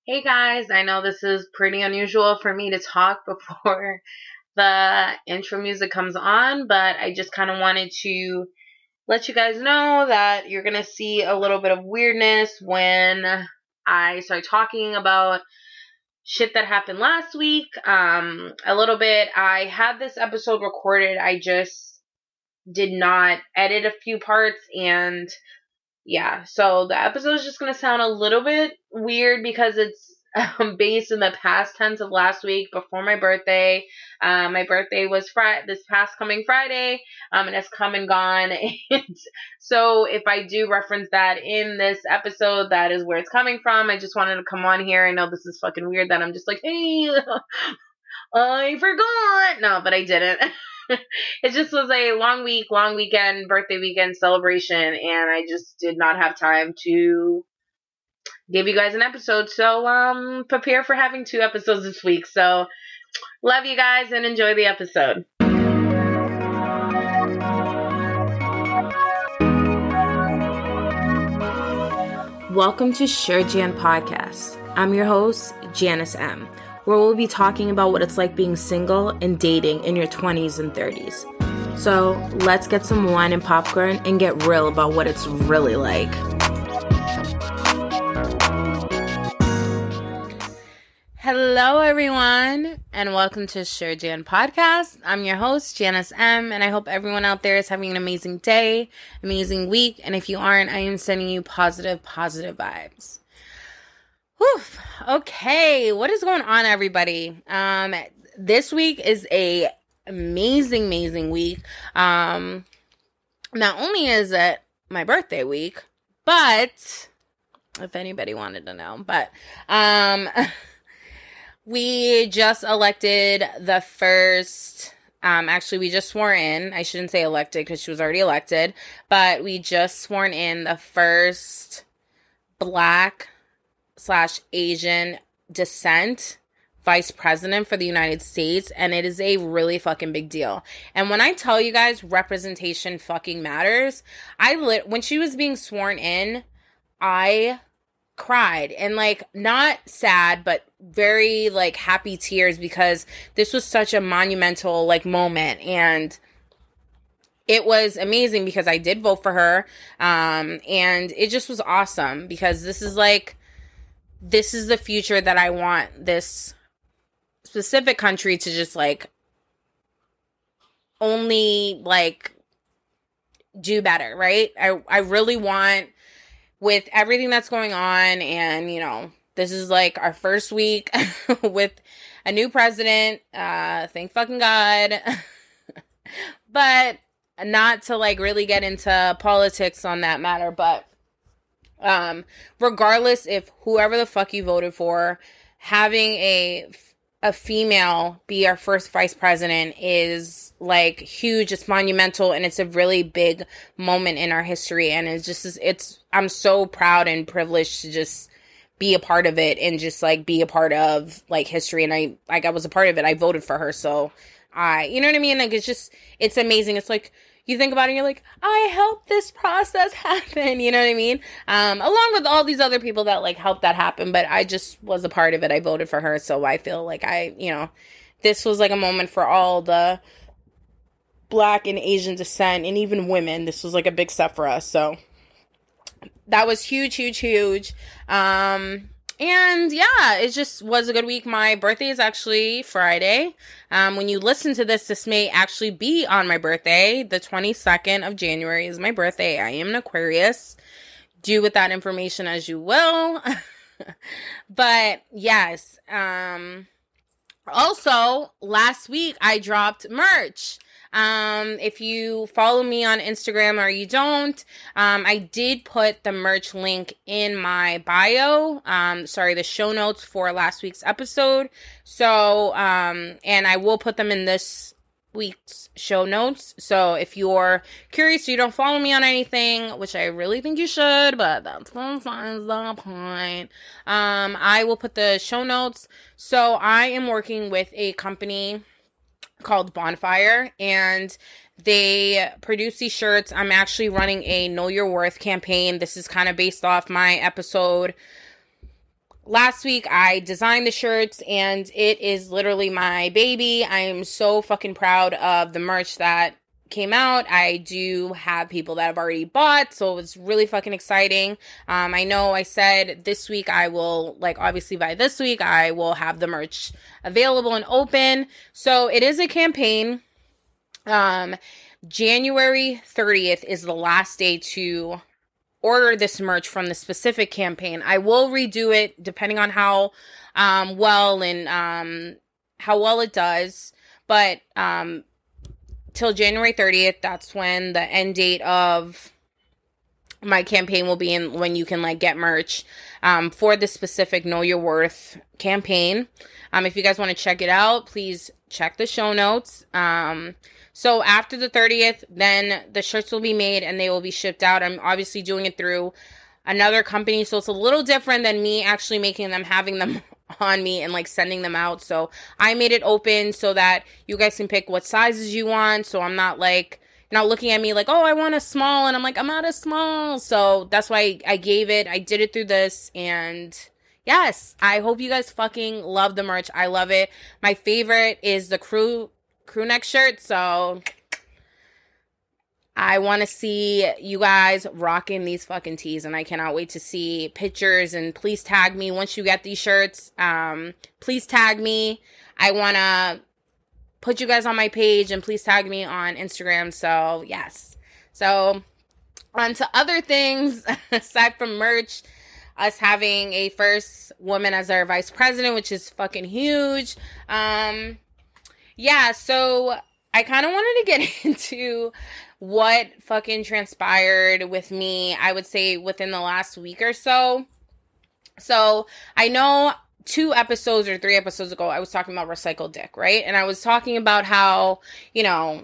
Hey guys, I know this is pretty unusual for me to talk before the intro music comes on, but I just kind of wanted to let you guys know that you're going to see a little bit of weirdness when I start talking about shit that happened last week. A little bit. I had this episode recorded, I just did not edit a few parts, and yeah, so the episode is just going to sound a little bit weird because it's based in the past tense of last week before my birthday. My birthday was this past coming Friday, and it's come and gone. And so if I do reference that in this episode, that is where it's coming from. I just wanted to come on here. I know this is fucking weird that I'm just like, hey, I forgot. No, but I didn't. It just was a long weekend, birthday weekend celebration, and I just did not have time to give you guys an episode. So, prepare for having 2 episodes this week. So, love you guys and enjoy the episode. Welcome to Sure Jan Podcast. I'm your host, Janice M., where we'll be talking about what it's like being single and dating in your 20s and 30s. So let's get some wine and popcorn and get real about what it's really like. Hello, everyone, and welcome to Sure Jan Podcast. I'm your host, Janice M., and I hope everyone out there is having an amazing day, amazing week, and if you aren't, I am sending you positive vibes. Whew. Okay, what is going on, everybody? This week is a amazing week. Not only is it my birthday week, but if anybody wanted to know, we just elected the first, actually we just swore in, I shouldn't say elected because she was already elected, but we just sworn in the first Black/Asian descent vice president for the United States, and it is a really fucking big deal. And when I tell you guys representation fucking matters, when she was being sworn in, I cried, and like not sad but very like happy tears, because this was such a monumental like moment, and it was amazing because I did vote for her, and it just was awesome because this is the future that I want this specific country to just like only like do better, right? I really want, with everything that's going on, and, you know, this is like our first week with a new president, thank fucking God, but not to like really get into politics on that matter, but regardless if whoever the fuck you voted for, having a female be our first vice president is like huge, it's monumental, and it's a really big moment in our history, and I'm so proud and privileged to just be a part of it and just like be a part of like history, and I was a part of it. I voted for her, so you know what I mean? Like it's amazing. It's like you think about it and you're like, I helped this process happen, you know what I mean? Along with all these other people that like helped that happen, but I just was a part of it. I voted for her, so I feel like this was like a moment for all the Black and Asian descent, and even women. This was like a big step for us, so that was huge. And yeah, it just was a good week. My birthday is actually Friday. When you listen to this may actually be on my birthday. The 22nd of January is my birthday. I am an Aquarius. Do with that information as you will. But yes. Also, last week I dropped merch. If you follow me on Instagram or you don't, I did put the merch link in my bio, the show notes for last week's episode. So, and I will put them in this week's show notes. So if you're curious, you don't follow me on anything, which I really think you should, but that's besides the point. I will put the show notes. So I am working with a company called Bonfire, and they produce these shirts. I'm actually running a Know Your Worth campaign. This is kind of based off my episode last week I designed the shirts and it is literally my baby. I am so fucking proud of the merch that came out. I do have people that have already bought, so it's really fucking exciting. I know I said this week I will, like, obviously by this week I will have the merch available and open. So it is a campaign. January 30th is the last day to order this merch from the specific campaign. I will redo it depending on how well it does, but till January 30th, that's when the end date of my campaign will be, in when you can like get merch for the specific Know Your Worth campaign. If you guys want to check it out, please check the show notes. So after the 30th, then the shirts will be made and they will be shipped out. I'm obviously doing it through another company, so it's a little different than me actually making them, having them on me and like sending them out. So I made it open so that you guys can pick what sizes you want. So I'm not like, you're not looking at me like, oh, I want a small, and I'm like, I'm out of small. So that's why I did it through this. And yes, I hope you guys fucking love the merch. I love it. My favorite is the crew neck shirt. So I want to see you guys rocking these fucking tees, and I cannot wait to see pictures. And please tag me once you get these shirts. Please tag me. I want to put you guys on my page, and please tag me on Instagram. So yes. So on to other things aside from merch. Us having a first woman as our vice president, which is fucking huge. Yeah, so I kind of wanted to get into what fucking transpired with me, I would say, within the last week or so. So I know 2 episodes or 3 episodes ago, I was talking about recycled dick, right? And I was talking about how, you know,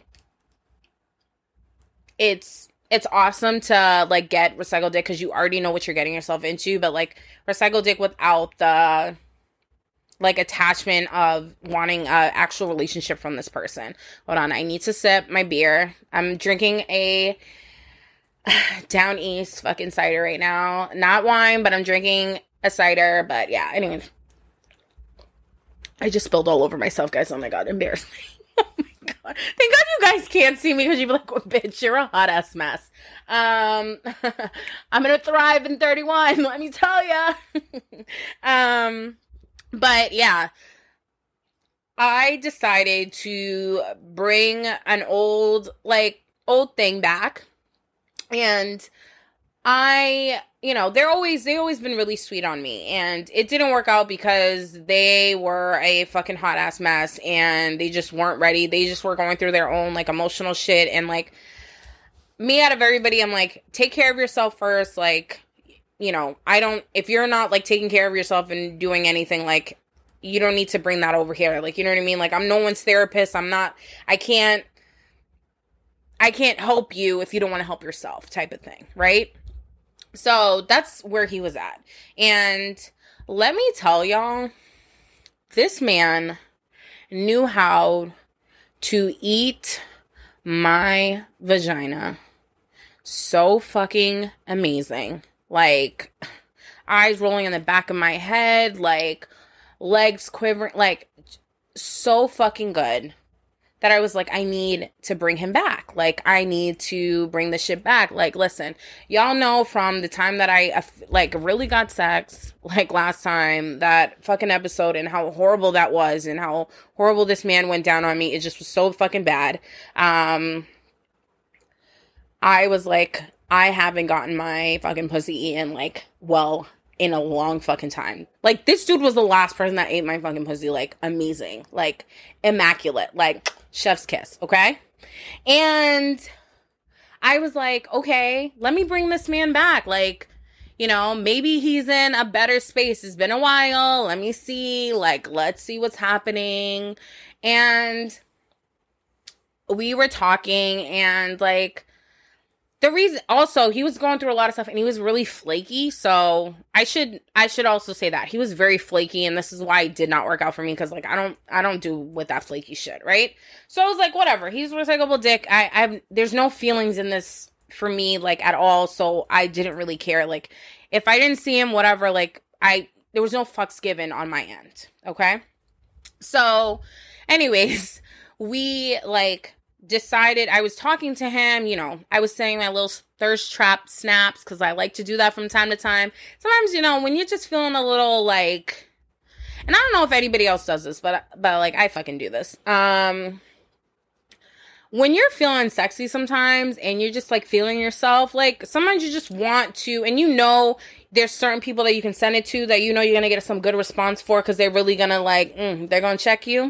it's awesome to like get recycled dick because you already know what you're getting yourself into, but like recycled dick without the like attachment of wanting a actual relationship from this person. Hold on, I need to sip my beer. I'm drinking a Down East fucking cider right now. Not wine, but I'm drinking a cider. But yeah, anyways. I just spilled all over myself, guys. Oh my god, embarrassing. Oh my god. Thank god you guys can't see me because you'd be like, oh, bitch, you're a hot ass mess. I'm gonna thrive in 31, let me tell ya. But yeah, I decided to bring an old thing back. And they've always been really sweet on me, and it didn't work out because they were a fucking hot ass mess and they just weren't ready. They just were going through their own like emotional shit, and like me out of everybody, I'm like, take care of yourself first. Like, if you're not like taking care of yourself and doing anything, like, you don't need to bring that over here. Like, you know what I mean? Like, I'm no one's therapist. I can't help you if you don't want to help yourself, type of thing, right? So that's where he was at. And let me tell y'all, this man knew how to eat my vagina so fucking amazing. Like, eyes rolling in the back of my head, like, legs quivering, like, so fucking good that I was like, I need to bring him back. Like, I need to bring the shit back. Like, listen, y'all know from the time that I, like, really got sex, like, last time, that fucking episode, and how horrible that was, and how horrible this man went down on me. It just was so fucking bad. I was like, I haven't gotten my fucking pussy eaten, like, well, in a long fucking time. Like, this dude was the last person that ate my fucking pussy, like, amazing. Like, immaculate. Like, chef's kiss, okay? And I was like, okay, let me bring this man back. Like, maybe he's in a better space. It's been a while. Let me see. Like, let's see what's happening. And we were talking, and, like, the reason, also, he was going through a lot of stuff, and he was really flaky, so I should also say that. He was very flaky, and this is why it did not work out for me, because, like, I don't do with that flaky shit, right? So I was like, whatever, he's recyclable dick, there's no feelings in this for me, like, at all, so I didn't really care. Like, if I didn't see him, whatever, like, it there was no fucks given on my end. Okay. So anyways, we like decided, I was talking to him, you know, I was saying my little thirst trap snaps because I like to do that from time to time. Sometimes, you know, when you're just feeling a little like, and I don't know if anybody else does this, but like I fucking do this. When you're feeling sexy sometimes and you're just like feeling yourself, like sometimes you just want to, and you know, there's certain people that you can send it to that you know you're going to get some good response for because they're really going to like, they're going to check you.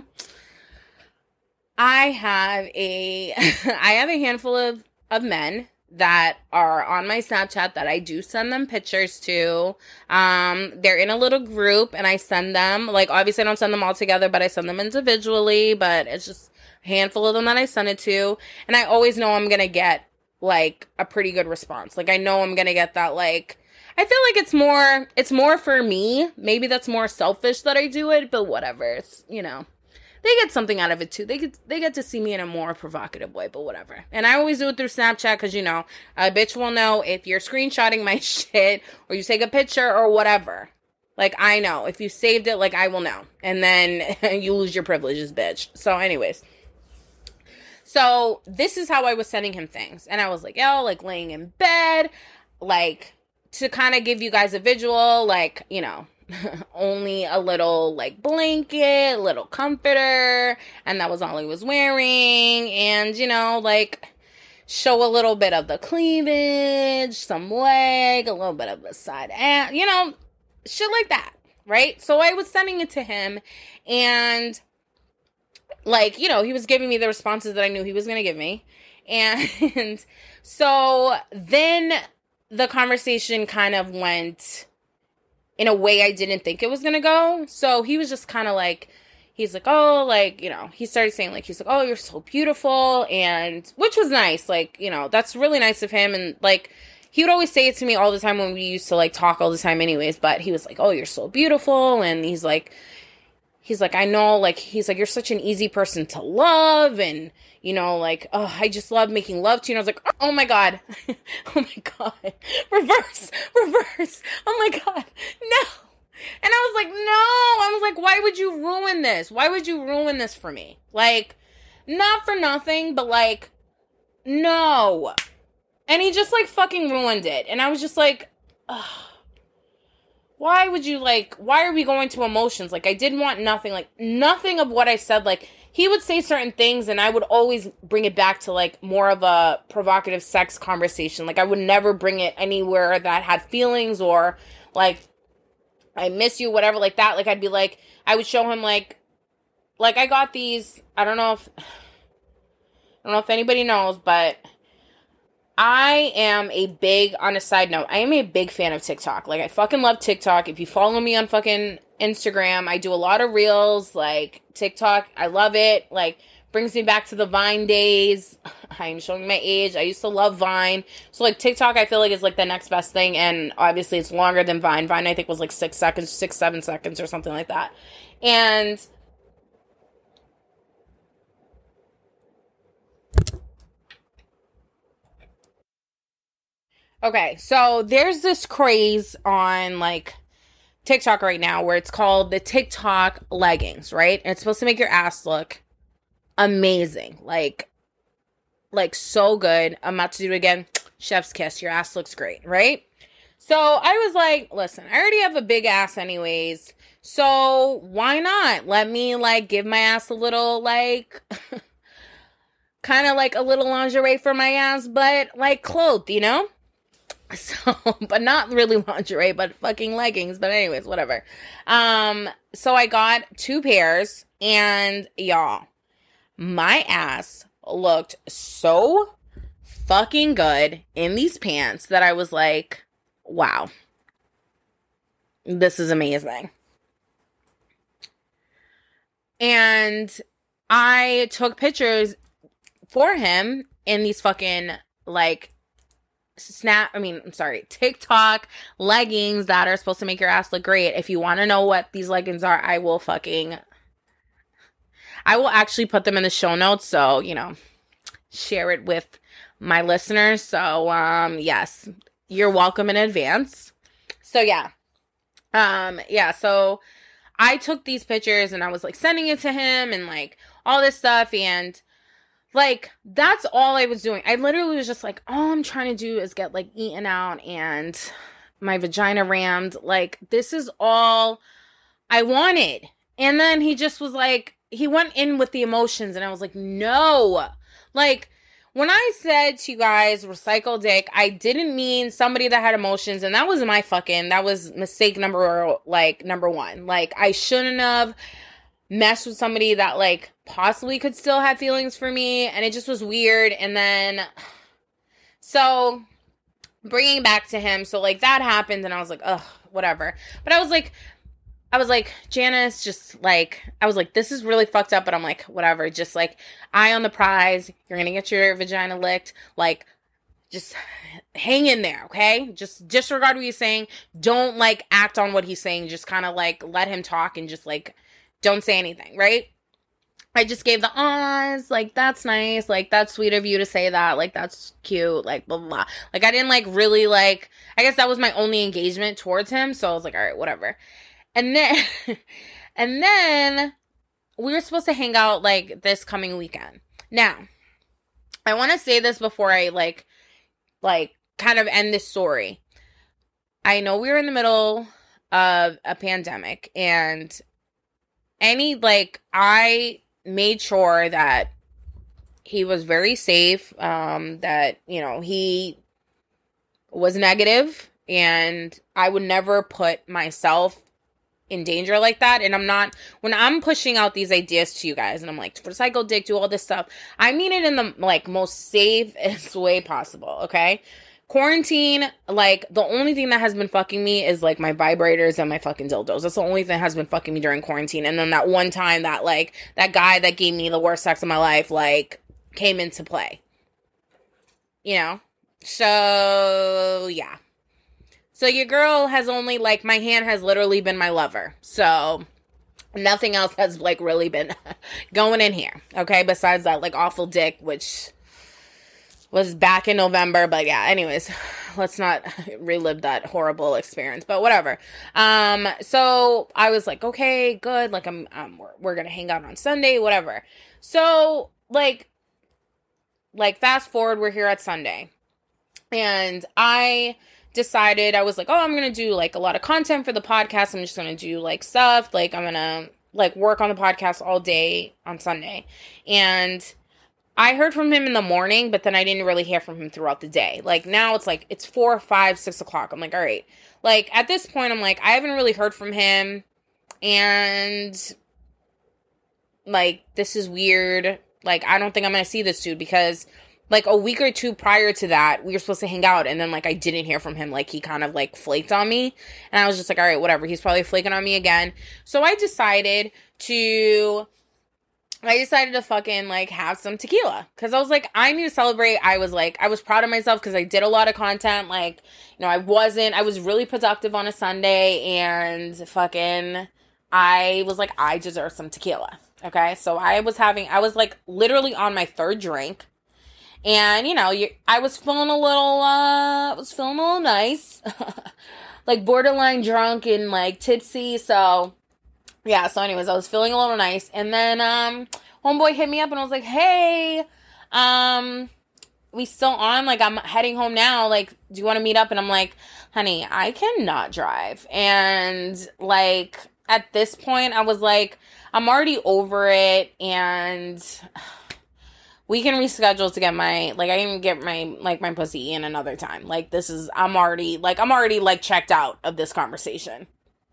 I have a handful of men that are on my Snapchat that I do send them pictures to. They're in a little group and I send them, like, obviously I don't send them all together, but I send them individually, but it's just a handful of them that I send it to. And I always know I'm going to get like a pretty good response. Like I know I'm going to get that, like, I feel like it's more for me. Maybe that's more selfish that I do it, but whatever. It's, you know. They get something out of it too. They get to see me in a more provocative way, but whatever. And I always do it through Snapchat because, you know, a bitch will know if you're screenshotting my shit or you take a picture or whatever. Like, I know. If you saved it, like, I will know. And then you lose your privileges, bitch. So, anyways. So, this is how I was sending him things. And I was like, yo, like, laying in bed. Like, to kind of give you guys a visual, like, you know, only a little like blanket, little comforter, and that was all he was wearing. And, you know, like show a little bit of the cleavage, some leg, a little bit of the side ass, you know, shit like that, right? So I was sending it to him, and like, you know, he was giving me the responses that I knew he was going to give me. And so then the conversation kind of went in a way I didn't think it was going to go. So he was just kind of like, he's like, oh, like, you know, he started saying like, he's like, oh, you're so beautiful. And which was nice. Like, you know, that's really nice of him. And like, he would always say it to me all the time when we used to like talk all the time anyways, but he was like, oh, you're so beautiful. And he's like, I know, like, he's like, you're such an easy person to love. And, you know, like, oh, I just love making love to you. And I was like, oh my God. Oh my God. Reverse. Oh my God. No. And I was like, no. I was like, why would you ruin this? Why would you ruin this for me? Like, not for nothing, but like, no. And he just like fucking ruined it. And I was just like, ugh. Why would you, like, why are we going to emotions? Like, I didn't want nothing, like, nothing of what I said. Like, he would say certain things, and I would always bring it back to, like, more of a provocative sex conversation. Like, I would never bring it anywhere that had feelings or, like, I miss you, whatever, like that. Like, I'd be like, I would show him, like, I got these, I don't know if anybody knows, but I am on a side note, I am a big fan of TikTok. Like, I fucking love TikTok. If you follow me on fucking Instagram, I do a lot of reels. Like, TikTok, I love it. Like, brings me back to the Vine days. I'm showing my age. I used to love Vine. So, like, TikTok, I feel like is, like, the next best thing. And obviously, it's longer than Vine. Vine, I think, was, like, 7 seconds or something like that. And okay, so there's this craze on, like, TikTok right now where it's called the TikTok leggings, right? And it's supposed to make your ass look amazing. Like, so good. I'm about to do it again. Chef's kiss. Your ass looks great, right? So I was like, listen, I already have a big ass anyways. So why not? Let me, like, give my ass a little, like, kind of like a little lingerie for my ass, but, like, clothed, you know? So, but not really lingerie, but fucking leggings. But anyways, whatever. So I got 2 pairs, and y'all, my ass looked so fucking good in these pants that I was like, wow, this is amazing. And I took pictures for him in these fucking, like, TikTok leggings that are supposed to make your ass look great. If you want to know what these leggings are, I will actually put them in the show notes. So, you know, share it with my listeners. So, yes, you're welcome in advance. So, yeah, Yeah, so I took these pictures and I was like sending it to him and like all this stuff, and like that's all I was doing. I literally was just like, all I'm trying to do is get like eaten out and my vagina rammed. Like, this is all I wanted. And then he just was like, he went in with the emotions, and I was like, no. Like, when I said to you guys, recycle dick, I didn't mean somebody that had emotions, and that was that was mistake number one. Like, I shouldn't have messed with somebody that, like, possibly could still have feelings for me, and it just was weird. And then, so, bringing back to him, so, like, that happened, and I was like, ugh, whatever. But I was like, Janice, just, like, I was like, this is really fucked up, but I'm like, whatever, just, like, eye on the prize, you're gonna get your vagina licked, like, just hang in there, okay? Just disregard what he's saying, don't, like, act on what he's saying, just kind of, like, let him talk, and just, like, don't say anything, right? I just gave the ahs, like, that's nice, like, that's sweet of you to say that, like, that's cute, like, blah, blah, blah. Like, I didn't, like, really, like, I guess that was my only engagement towards him, so I was like, all right, whatever. And then we were supposed to hang out, like, this coming weekend. Now, I want to say this before I, like, kind of end this story. I know we were in the middle of a pandemic, and I made sure that he was very safe, that, you know, he was negative, and I would never put myself in danger like that. And when I'm pushing out these ideas to you guys, and I'm like, recycle dick, do all this stuff, I mean it in the, like, most safest way possible, okay? Quarantine, like, the only thing that has been fucking me is, like, my vibrators and my fucking dildos. That's the only thing that has been fucking me during quarantine. And then that one time that, like, that guy that gave me the worst sex of my life, like, came into play. You know? So, yeah. So your girl has only, like, my hand has literally been my lover. So nothing else has, like, really been going in here. Okay? Besides that, like, awful dick, which was back in November. But yeah, anyways, let's not relive that horrible experience. But whatever. So I was like, okay, good. Like, we're going to hang out on Sunday, whatever. So, like, fast forward, we're here at Sunday. And I decided, I was like, oh, I'm gonna do, like, a lot of content for the podcast. I'm just gonna do, like, stuff, like, I'm gonna, like, work on the podcast all day on Sunday. And I heard from him in the morning, but then I didn't really hear from him throughout the day. Like, now it's like, it's 4, 5, 6 o'clock. I'm like, all right. Like, at this point, I'm like, I haven't really heard from him, and, like, this is weird. Like, I don't think I'm gonna see this dude, because, like, a week or two prior to that, we were supposed to hang out, and then, like, I didn't hear from him. Like, he kind of, like, flaked on me, and I was just like, all right, whatever. He's probably flaking on me again. So I decided to fucking, like, have some tequila, because I was like, I need to celebrate. I was proud of myself, because I did a lot of content. Like, you know, I was really productive on a Sunday, and fucking, I was like, I deserve some tequila. Okay, so I was like, literally on my third drink. And, you know, I was feeling a little nice, like, borderline drunk and, like, tipsy. So, yeah. So, anyways, I was feeling a little nice. And then, homeboy hit me up and I was like, hey, we still on? Like, I'm heading home now. Like, do you want to meet up? And I'm like, honey, I cannot drive. And, like, at this point, I was like, I'm already over it. And we can reschedule to get I can get my pussy in another time. Like, I'm already, like, checked out of this conversation.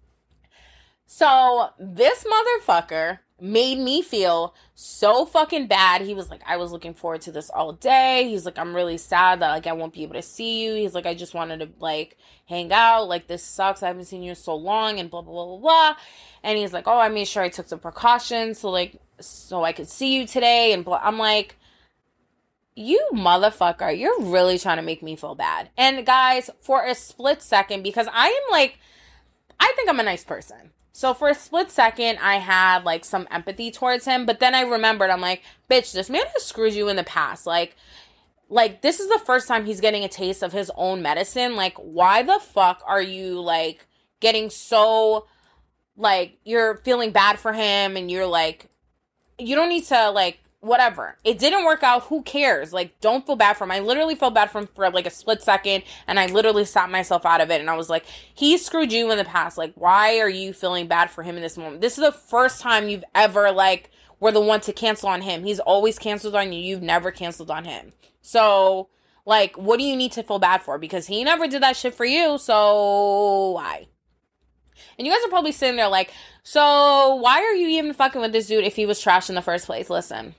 So, this motherfucker made me feel so fucking bad. He was like, I was looking forward to this all day. He's like, I'm really sad that, like, I won't be able to see you. He's like, I just wanted to, like, hang out. Like, this sucks. I haven't seen you in so long, and blah, blah, blah, blah, blah. And he's like, oh, I made sure I took the precautions so I could see you today, and blah. I'm like, you motherfucker, you're really trying to make me feel bad. And guys, for a split second, because I think I'm a nice person. So for a split second, I had, like, some empathy towards him. But then I remembered, I'm like, bitch, this man has screwed you in the past. Like, this is the first time he's getting a taste of his own medicine. Like, why the fuck are you, like, getting so, like, you're feeling bad for him and you're like, you don't need to, like, whatever. It didn't work out. Who cares? Like, don't feel bad for him. I literally felt bad for him for like a split second, and I literally stopped myself out of it. And I was like, he screwed you in the past. Like, why are you feeling bad for him in this moment? This is the first time you've ever, like, were the one to cancel on him. He's always canceled on you. You've never canceled on him. So, like, what do you need to feel bad for? Because he never did that shit for you, so why? And you guys are probably sitting there like, so why are you even fucking with this dude if he was trash in the first place? Listen.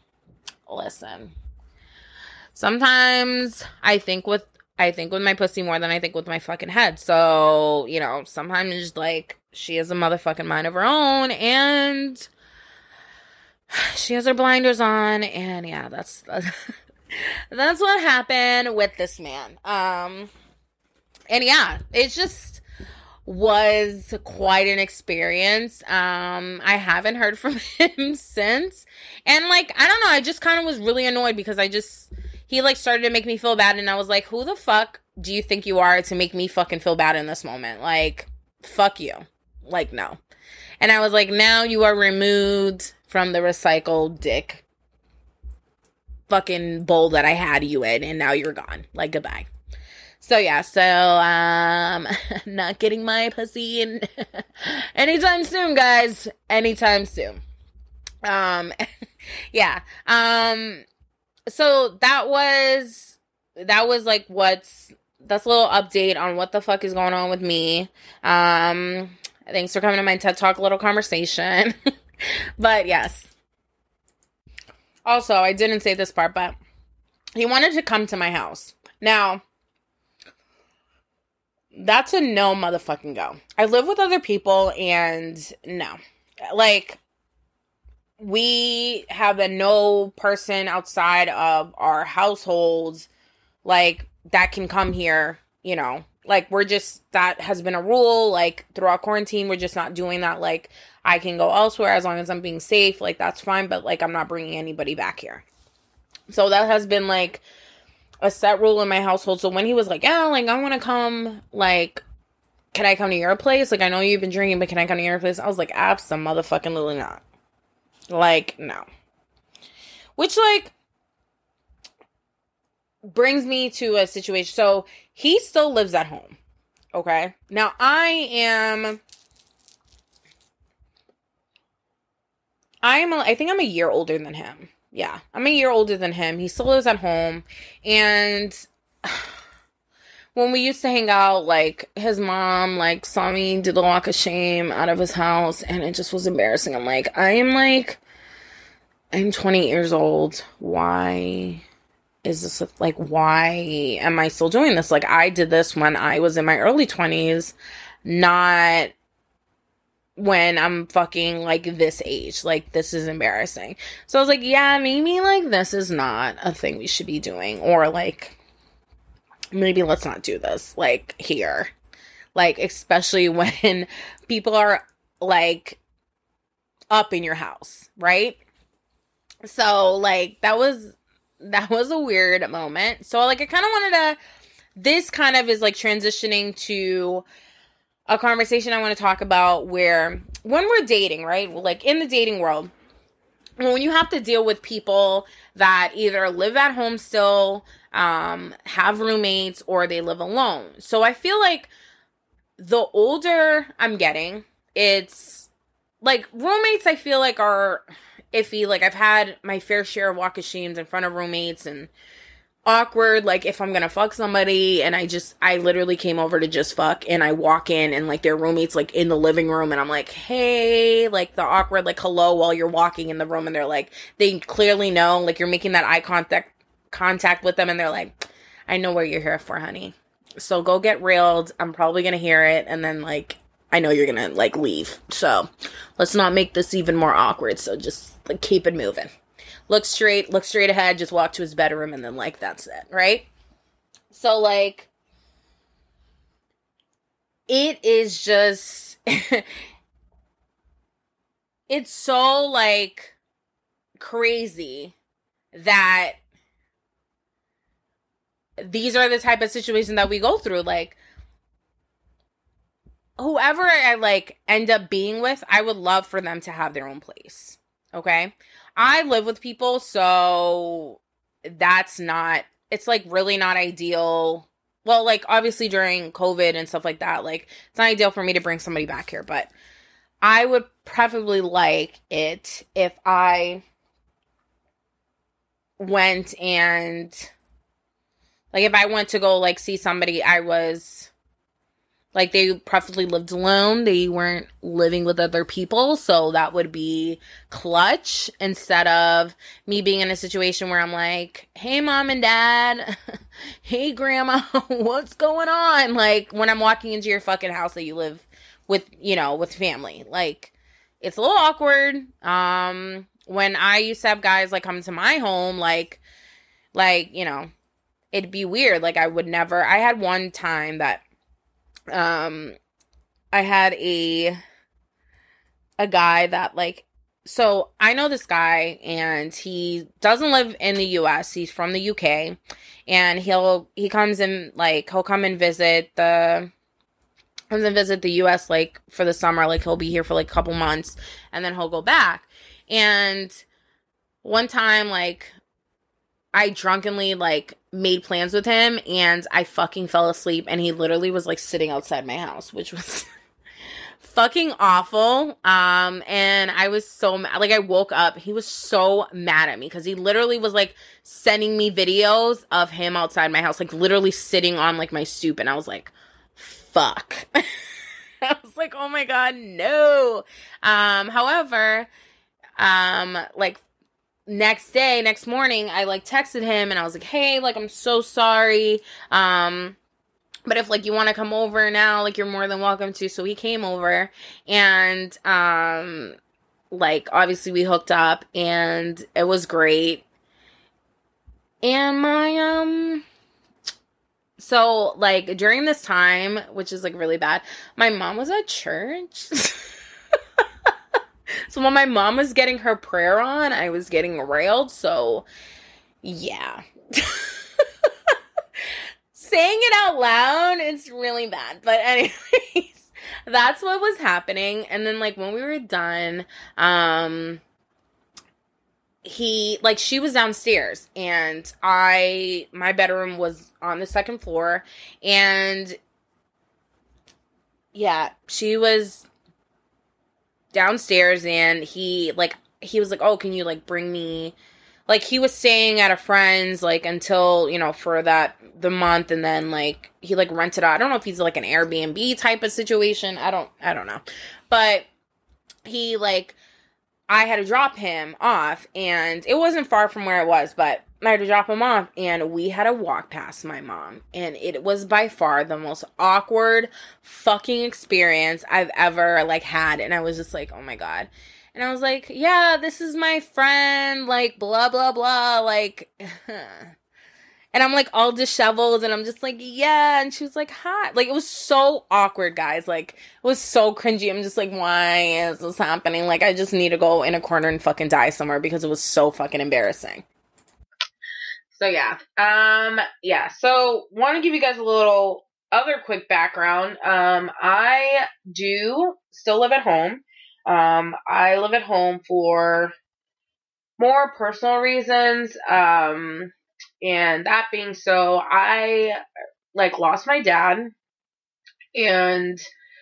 Sometimes I think with my pussy more than I think with my fucking head. So, you know, sometimes, like, she has a motherfucking mind of her own, and she has her blinders on, and yeah, that's what happened with this man. And yeah, it just was quite an experience. I haven't heard from him since. And, like, I don't know, I just kind of was really annoyed because he, like, started to make me feel bad, and I was like, who the fuck do you think you are to make me fucking feel bad in this moment? Like, fuck you. Like, no. And I was like, now you are removed from the recycled dick fucking bowl that I had you in, and now you're gone. Like, goodbye. So yeah, not getting my pussy in anytime soon, guys. Anytime soon. Yeah. So that was like that's a little update on what the fuck is going on with me. Thanks for coming to my TED Talk little conversation. But yes. Also, I didn't say this part, but he wanted to come to my house. Now, that's a no motherfucking go. I live with other people, and no. Like, we have a no person outside of our households, like, that can come here, you know. Like, that has been a rule, like, throughout quarantine, we're just not doing that. Like, I can go elsewhere as long as I'm being safe, like, that's fine, but, like, I'm not bringing anybody back here. So that has been, like, a set rule in my household. So when he was like, yeah, like, I want to come, like, can I come to your place? Like, I know you've been drinking, but can I come to your place? I was like, abso-motherfucking-lutely not. Like, no. Which, like, brings me to a situation. So he still lives at home. Okay. Now I think I'm a year older than him. Yeah, I'm a year older than him. He still lives at home. And when we used to hang out, like, his mom, like, saw me do the walk of shame out of his house, and it just was embarrassing. I'm 20 years old. Why is this, like, why am I still doing this? Like, I did this when I was in my early 20s, not when I'm fucking, like, this age. Like, this is embarrassing. So I was like, yeah, maybe, like, this is not a thing we should be doing. Or, like, maybe let's not do this, like, here. Like, especially when people are, like, up in your house, right? So, like, that was a weird moment. So, like, I kind of wanted to, this kind of is, like, transitioning to a conversation I want to talk about where, when we're dating, right? Like, in the dating world, when you have to deal with people that either live at home still, have roommates, or they live alone. So I feel like the older I'm getting, it's, like, roommates I feel like are iffy. Like, I've had my fair share of walk of shames in front of roommates, and awkward, like, if I'm gonna fuck somebody and I literally came over to just fuck, and I walk in and, like, their roommate's, like, in the living room, and I'm like, hey, like, the awkward, like, hello while you're walking in the room, and they're like, they clearly know, like, you're making that eye contact with them, and they're like, I know what you're here for, honey, so go get railed, I'm probably gonna hear it, and then, like, I know you're gonna, like, leave, so let's not make this even more awkward, so just, like, keep it moving. Look straight ahead, just walk to his bedroom, and then, like, that's it, right? So, like, it is just, it's so, like, crazy that these are the type of situations that we go through. Like, whoever I like end up being with, I would love for them to have their own place. Okay? I live with people, so that's not, it's like really not ideal. Well, like obviously during COVID and stuff like that, like it's not ideal for me to bring somebody back here, but I would preferably like it if I went and like if I went to go like see somebody, I was like they preferably lived alone. They weren't living with other people, so that would be clutch instead of me being in a situation where I'm like, "Hey mom and dad, hey grandma, what's going on?" Like when I'm walking into your fucking house that you live with, you know, with family. Like it's a little awkward. When I used to have guys like come to my home, like, you know, it'd be weird. Like I would never, I had one time that, I had a guy that like, so I know this guy and he doesn't live in the US. He's from the UK and he comes in like, he'll come and visit the US like for the summer. Like he'll be here for like a couple months and then he'll go back. And one time, like, I drunkenly, like, made plans with him, and I fucking fell asleep, and he literally was, like, sitting outside my house, which was fucking awful, and I was so mad. Like, I woke up, he was so mad at me, because he literally was, like, sending me videos of him outside my house, like, literally sitting on, like, my stoop, and I was like, fuck. I was like, oh my god, no. However, like, next morning, I, like, texted him, and I was like, hey, like, I'm so sorry, but if, like, you want to come over now, like, you're more than welcome to, so he came over, and, like, obviously we hooked up, and it was great, and so, like, during this time, which is, like, really bad, my mom was at church. So when my mom was getting her prayer on, I was getting railed. So, yeah. Saying it out loud, it's really bad. But anyways, that's what was happening. And then, like, when we were done, she was downstairs. And my bedroom was on the second floor. And, yeah, she was downstairs and he was like, oh, can you like bring me, like he was staying at a friend's like until, you know, for the month, and then like he like rented out, I don't know if he's like an Airbnb type of situation, I don't know, but he like, I had to drop him off and it wasn't far from where it was, but I had to drop him off and we had to walk past my mom, and it was by far the most awkward fucking experience I've ever like had, and I was just like, oh my god. And I was like, yeah, this is my friend, like blah blah blah, like and I'm like all disheveled and I'm just like, yeah, and she was like, hi, like it was so awkward, guys, like it was so cringy. I'm just like, why is this happening? Like I just need to go in a corner and fucking die somewhere because it was so fucking embarrassing. So yeah. So want to give you guys a little other quick background. I do still live at home. I live at home for more personal reasons. And that being so, I like lost my dad, and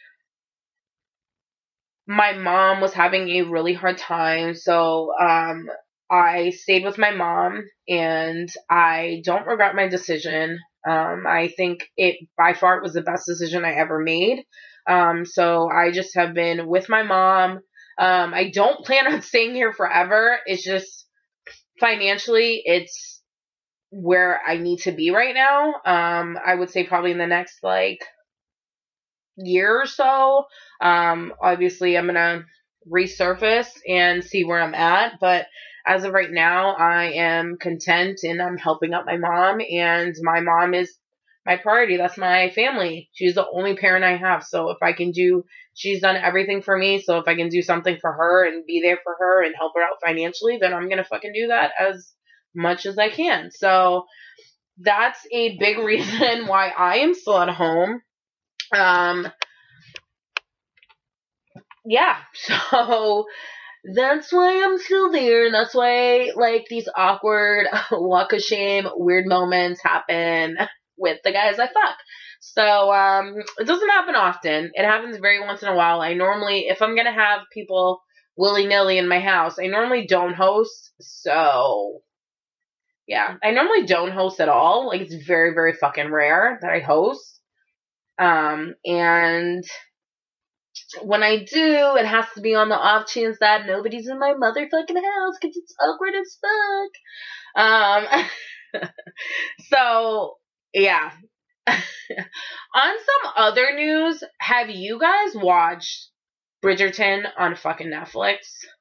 my mom was having a really hard time. So, I stayed with my mom, and I don't regret my decision. I think it by far was the best decision I ever made. So I just have been with my mom. I don't plan on staying here forever. It's just financially, it's where I need to be right now. I would say probably in the next like year or so. Obviously I'm gonna resurface and see where I'm at, but as of right now, I am content and I'm helping out my mom, and my mom is my priority. That's my family. She's the only parent I have. So if I can she's done everything for me. So if I can do something for her and be there for her and help her out financially, then I'm going to fucking do that as much as I can. So that's a big reason why I am still at home. yeah, so that's why I'm still there, and that's why, like, these awkward walk of shame, weird moments happen with the guys I fuck. So, it doesn't happen often. It happens very once in a while. I normally, if I'm gonna have people willy-nilly in my house, I normally don't host, so, yeah. I normally don't host at all. Like, it's very, very fucking rare that I host. And when I do, it has to be on the off chance that nobody's in my motherfucking house because it's awkward as fuck. So, yeah. On some other news, have you guys watched Bridgerton on fucking Netflix?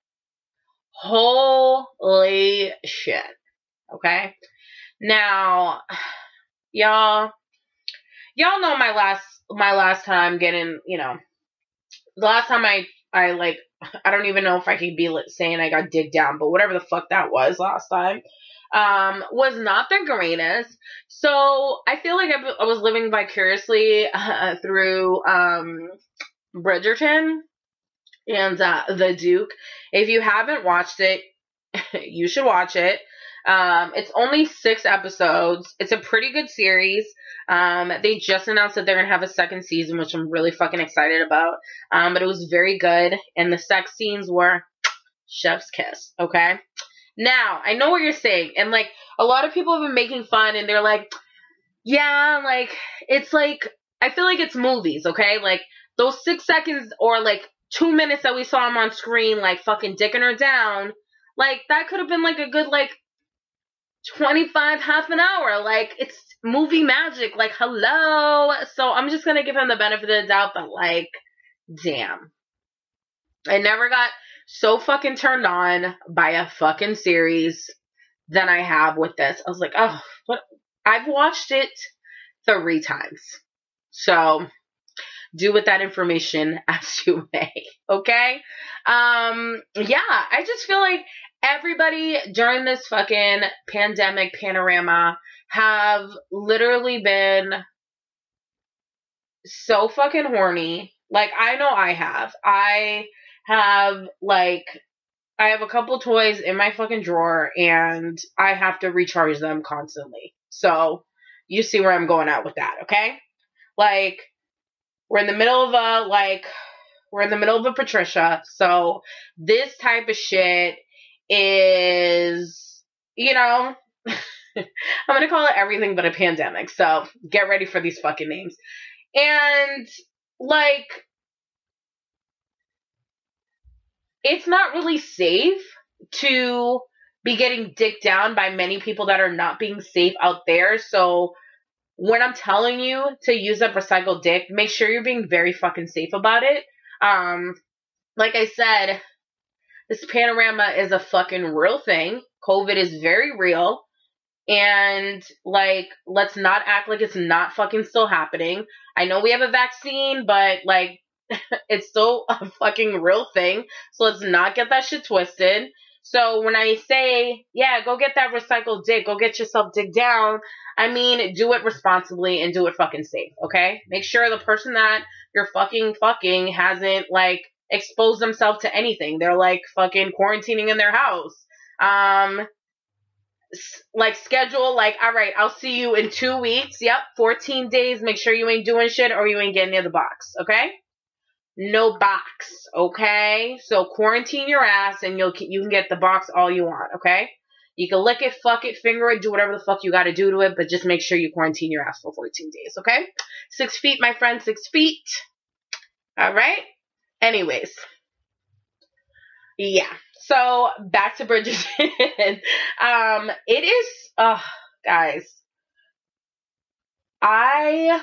Holy shit. Okay? Now, y'all know my last time getting, the last time I like, I don't even know if I could be saying I got digged down, but whatever the fuck that was last time, was not the greatest. So I feel like I was living vicariously through Bridgerton and The Duke. If you haven't watched it, you should watch it. It's only 6 episodes. It's a pretty good series. They just announced that they're gonna have a second season, which I'm really fucking excited about. But it was very good, and the sex scenes were chef's kiss. Okay. Now I know what you're saying, and like a lot of people have been making fun, and they're like, yeah, like it's like I feel like it's movies. Okay, like those 6 seconds or like 2 minutes that we saw him on screen, like fucking dicking her down, like that could have been like a good like 25, half an hour. Like, it's movie magic. Like, hello. So I'm just gonna give him the benefit of the doubt, but like, damn. I never got so fucking turned on by a fucking series than I have with this. I was like, oh, what? I've watched it 3 times. So do with that information as you may. Okay? Yeah, I just feel like everybody during this fucking pandemic panorama have literally been so fucking horny. Like, I know I have. I have a couple toys in my fucking drawer and I have to recharge them constantly. So, you see where I'm going at with that, okay? Like, we're in the middle of a Patricia. So, this type of shit is, I'm going to call it everything but a pandemic. So get ready for these fucking names. And like, it's not really safe to be getting dicked down by many people that are not being safe out there. So when I'm telling you to use up recycled dick, make sure you're being very fucking safe about it. Like I said, this panorama is a fucking real thing. COVID is very real. And, like, let's not act like it's not fucking still happening. I know we have a vaccine, but, like, it's still a fucking real thing. So let's not get that shit twisted. So when I say, yeah, go get that recycled dick, go get yourself dick down, I mean, do it responsibly and do it fucking safe, okay? Make sure the person that you're fucking hasn't, like, exposed themselves to anything. They're, like, fucking quarantining in their house. Like, schedule, like, all right, I'll see you in 2 weeks. Yep, 14 days. Make sure you ain't doing shit or you ain't getting near the box, okay? No box, okay? So quarantine your ass and you can get the box all you want, okay? You can lick it, fuck it, finger it, do whatever the fuck you gotta do to it, but just make sure you quarantine your ass for 14 days, okay? 6 feet, my friend, 6 feet. All right? Anyways. Yeah. So back to Bridgerton. It is, guys, I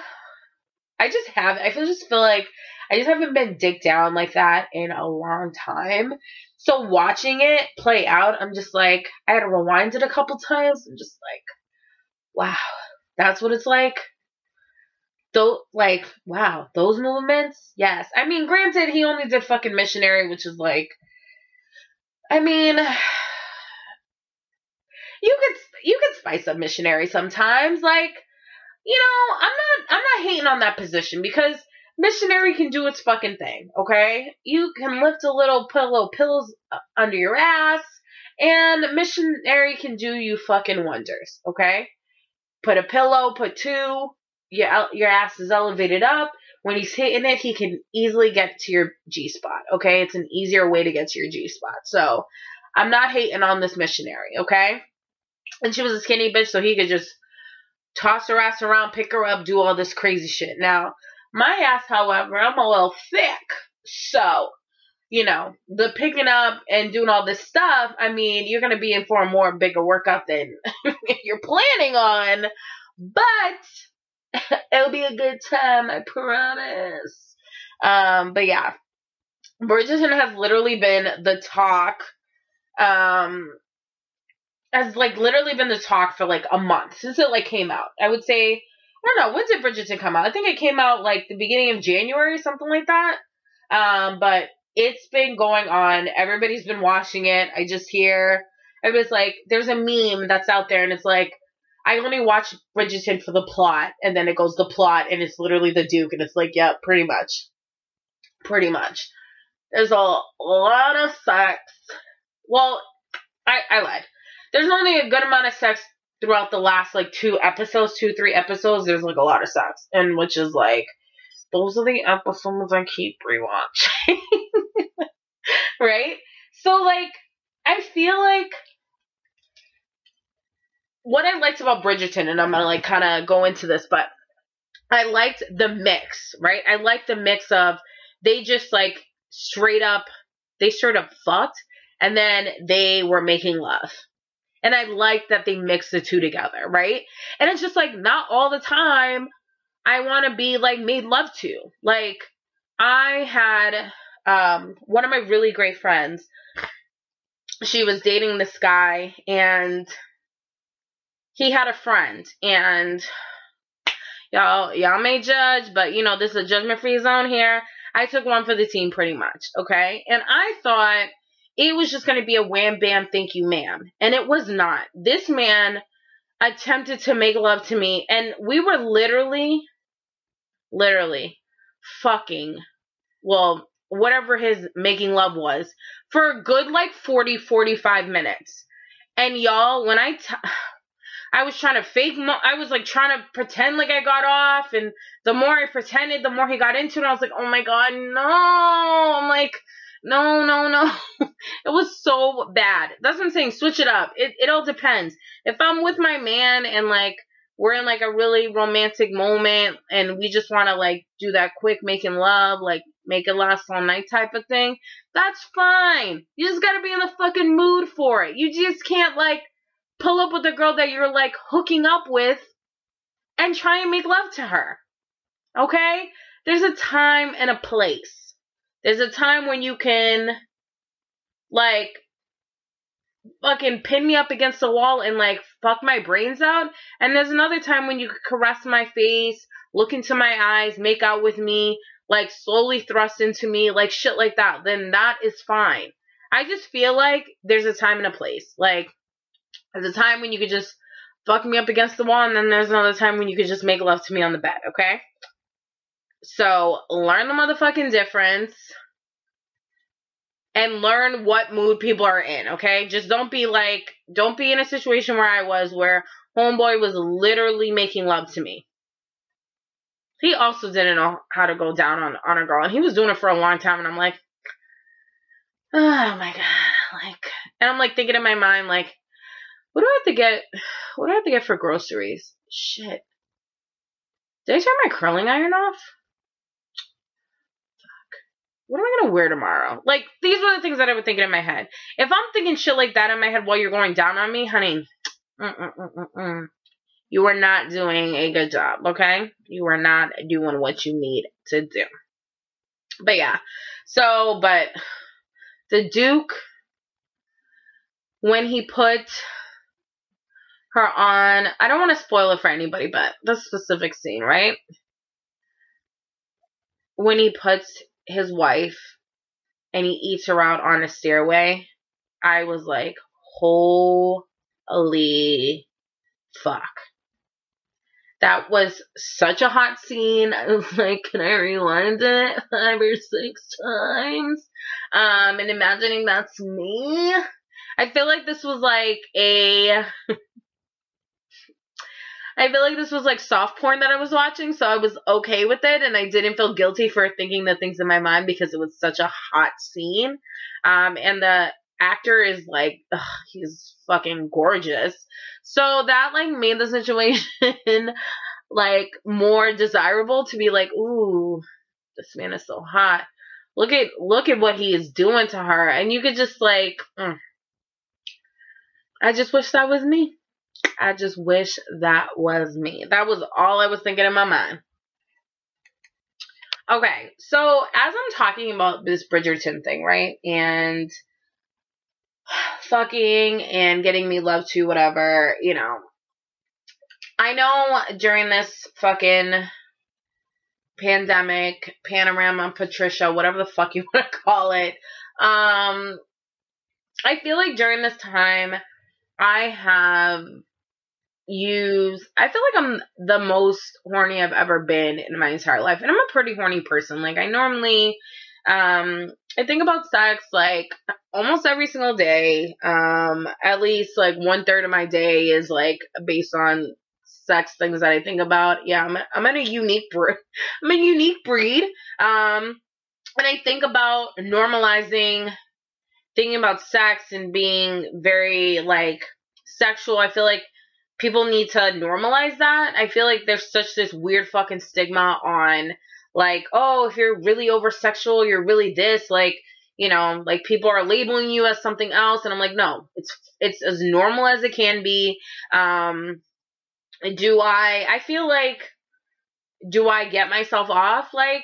just feel like I just haven't been digged down like that in a long time. So watching it play out, I'm just like, I had to rewind it a couple times. I'm just like, wow, that's what it's like. Wow, those movements? Yes. I mean, granted, he only did fucking Missionary, which is like, I mean, you could spice up Missionary sometimes. Like, I'm not hating on that position because Missionary can do its fucking thing, okay? You can lift a little pillows under your ass, and Missionary can do you fucking wonders, okay? Put a pillow, put two, your ass is elevated up. When he's hitting it, he can easily get to your G-spot, okay? It's an easier way to get to your G-spot. So, I'm not hating on this Missionary, okay? And she was a skinny bitch, so he could just toss her ass around, pick her up, do all this crazy shit. Now, my ass, however, I'm a little thick. So, the picking up and doing all this stuff, I mean, you're going to be in for a more bigger workout than you're planning on. But it'll be a good time, I promise. But yeah, Bridgerton has literally been the talk. Has literally been the talk for a month since it came out. I would say, I don't know, when did Bridgerton come out? I think it came out the beginning of January, something like that. But it's been going on. Everybody's been watching it. I just hear everybody's there's a meme that's out there, and it's I only watch Bridgerton for the plot, and then it goes the plot, and it's literally the Duke, and it's yeah, pretty much. There's a lot of sex. Well, I lied. There's only a good amount of sex throughout the last 3 episodes. There's a lot of sex, and which is those are the episodes I keep rewatching. Right? So I feel what I liked about Bridgerton, and I'm gonna kind of go into this, but I liked the mix, right? I liked the mix of they just straight up fucked, and then they were making love. And I like that they mix the two together, right? And it's just not all the time I want to be made love to. I had one of my really great friends. She was dating this guy, and he had a friend, and y'all may judge, but this is a judgment-free zone here. I took one for the team pretty much, okay? And I thought it was just going to be a wham bam thank you ma'am. And it was not. This man attempted to make love to me, and we were literally fucking, well, whatever his making love was, for a good 45 minutes. And y'all, when I was trying to I was trying to pretend I got off, and the more I pretended, the more he got into it. I was oh my god, no. I'm no. It was so bad. That's what I'm saying. Switch it up. It all depends. If I'm with my man and we're in a really romantic moment and we just want to do that quick making love, make it last all night type of thing, that's fine. You just gotta be in the fucking mood for it. You just can't pull up with a girl that you're hooking up with and try and make love to her. Okay? There's a time and a place. There's a time when you can fucking pin me up against the wall and fuck my brains out. And there's another time when you could caress my face, look into my eyes, make out with me, slowly thrust into me, shit like that. Then that is fine. I just feel there's a time and a place. There's a time when you could just fuck me up against the wall, and then there's another time when you could just make love to me on the bed, okay? So, learn the motherfucking difference. And learn what mood people are in, okay? Just don't be in a situation where I was, where homeboy was literally making love to me. He also didn't know how to go down on a girl, and he was doing it for a long time, and I'm oh my god, and I'm thinking in my mind, what do I have to get for groceries? Shit. Did I turn my curling iron off? What am I going to wear tomorrow? These were the things that I was thinking in my head. If I'm thinking shit like that in my head while you're going down on me, honey, you are not doing a good job, okay? You are not doing what you need to do. But yeah. But the Duke, when he put her on, I don't want to spoil it for anybody, but the specific scene, right? When he puts his wife and he eats her out on a stairway, I was holy fuck. That was such a hot scene. I was like, can I rewind it 5 or 6 times? And imagining that's me. I feel like this was like I feel like this was like soft porn that I was watching, so I was okay with it, and I didn't feel guilty for thinking the things in my mind because it was such a hot scene. And the actor is like, ugh, he's fucking gorgeous. So that like made the situation like more desirable to be like, ooh, this man is so hot. Look at what he is doing to her, and you could just like, I just wish that was me. I just wish that was me. That was all I was thinking in my mind. Okay, so as I'm talking about this Bridgerton thing, right? And fucking and getting me love to whatever, you know. I know during this fucking pandemic, panorama, Patricia, whatever the fuck you want to call it, I feel like during this time, I feel like I'm the most horny I've ever been in my entire life. And I'm a pretty horny person. Like, I normally, I think about sex, like, almost every single day. At least, like, 1/3 of my day is, like, based on sex things that I think about. Yeah, I'm in a unique breed. I'm a unique breed. And I think about normalizing, thinking about sex and being very, like, sexual. I feel like people need to normalize that. I feel like there's such this weird fucking stigma on, like, oh, if you're really over sexual, you're really this, like, you know, like people are labeling you as something else, and I'm like, no, it's as normal as it can be. I feel like, do I get myself off like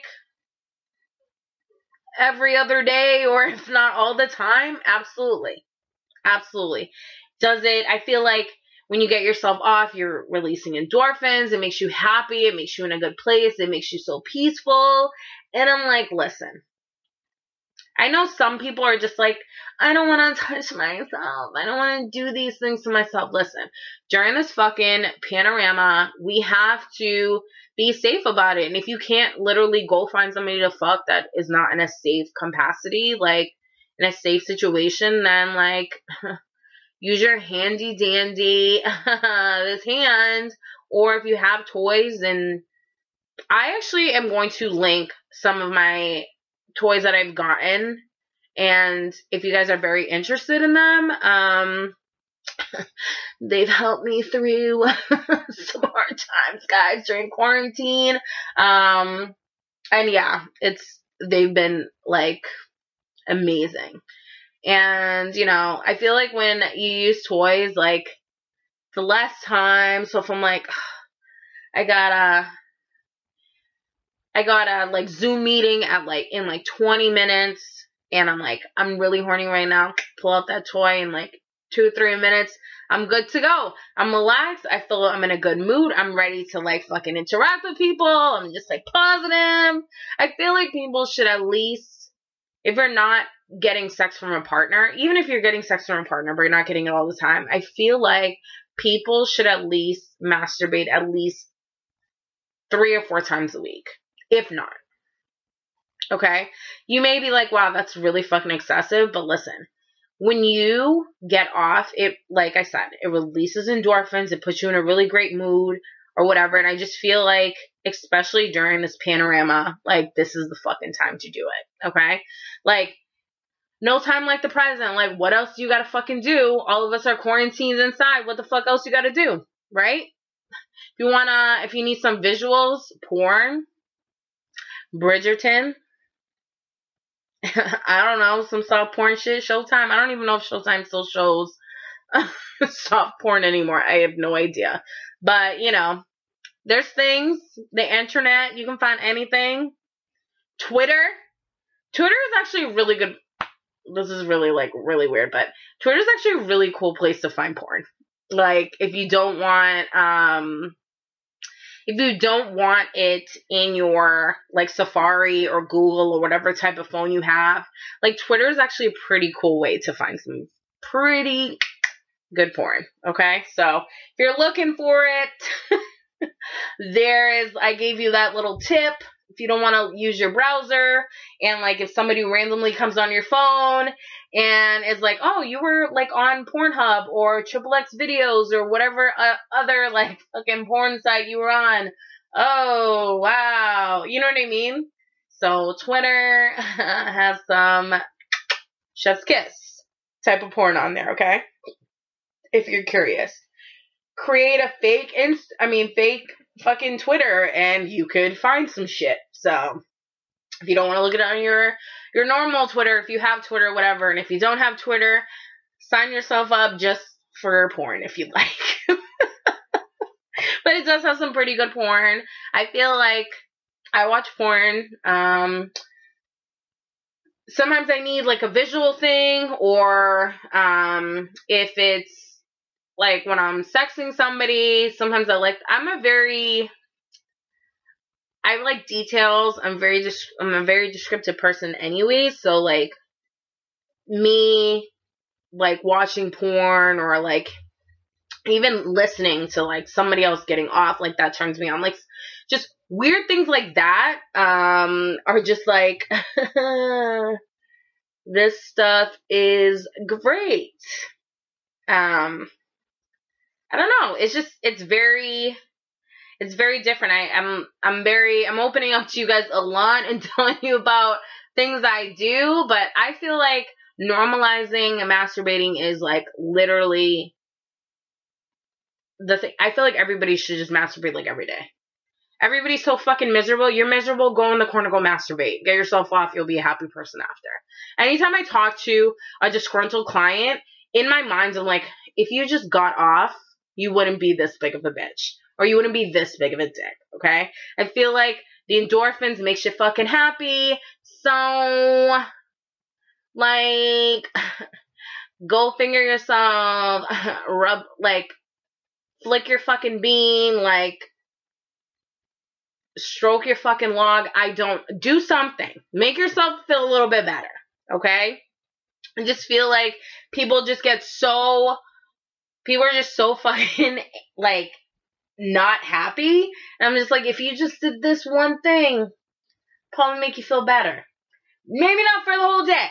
every other day, or if not all the time? Absolutely. Absolutely. I feel like when you get yourself off, you're releasing endorphins. It makes you happy. It makes you in a good place. It makes you so peaceful. And I'm like, listen, I know some people are just like, I don't want to touch myself. I don't want to do these things to myself. Listen, during this fucking panorama, we have to be safe about it. And if you can't literally go find somebody to fuck that is not in a safe capacity, like in a safe situation, then like use your handy dandy this hand, or if you have toys. And I actually am going to link some of my toys that I've gotten, and if you guys are very interested in them, they've helped me through some hard times, guys, during quarantine. And yeah, they've been like amazing. And, you know, I feel like when you use toys, like, the less time, so if I'm like, I got a, like, Zoom meeting in, 20 minutes, and I'm like, I'm really horny right now, pull out that toy in, 2-3 minutes, I'm good to go. I'm relaxed, I feel I'm in a good mood, I'm ready to, fucking interact with people, I'm just, positive. I feel like people should at least, if you're not getting sex from a partner, even if you're getting sex from a partner, but you're not getting it all the time, I feel like people should at least masturbate at least 3 or 4 times a week, if not. Okay? You may be like, wow, that's really fucking excessive, but listen, when you get off, it, like I said, it releases endorphins, it puts you in a really great mood, or whatever, and I just feel like, especially during this panorama, this is the fucking time to do it, okay? No time like the present. What else do you gotta fucking do? All of us are quarantined inside. What the fuck else you gotta do? Right? If you need some visuals, porn, Bridgerton, I don't know, some soft porn shit, Showtime. I don't even know if Showtime still shows soft porn anymore. I have no idea. But, you know, there's things, the internet, you can find anything. Twitter is actually really good. This is really, really weird, but Twitter is actually a really cool place to find porn. If you don't want, it in your, Safari or Google or whatever type of phone you have, Twitter is actually a pretty cool way to find some pretty good porn, okay? So, if you're looking for it, I gave you that little tip. If you don't want to use your browser, and like if somebody randomly comes on your phone and is like, oh, you were like on Pornhub or XXX videos or whatever other like fucking porn site you were on. Oh, wow. You know what I mean? So Twitter has some chef's kiss type of porn on there, okay? If you're curious. Create a fake fucking Twitter and you could find some shit. So if you don't want to look it on your normal Twitter, if you have Twitter, whatever, and if you don't have Twitter, sign yourself up just for porn if you'd like. But it does have some pretty good porn. I feel like I watch porn. Sometimes I need like a visual thing, or if it's like when I'm sexing somebody, sometimes I like details. I'm a very descriptive person anyway, so like me like watching porn or like even listening to like somebody else getting off, like that turns me on. Like just weird things like that are just like this stuff is great. I don't know. It's very different. I'm opening up to you guys a lot and telling you about things I do, but I feel like normalizing and masturbating is like literally the thing. I feel like everybody should just masturbate like every day. Everybody's so fucking miserable. You're miserable. Go in the corner, go masturbate. Get yourself off. You'll be a happy person after. Anytime I talk to a disgruntled client, in my mind, I'm like, if you just got off, you wouldn't be this big of a bitch. Or you wouldn't be this big of a dick, okay? I feel like the endorphins make you fucking happy. So, like, go finger yourself, flick your fucking bean, like, stroke your fucking log. Do something. Make yourself feel a little bit better, okay? I just feel like people are just so fucking, like, not happy. And I'm just like, if you just did this one thing, probably make you feel better. Maybe not for the whole day.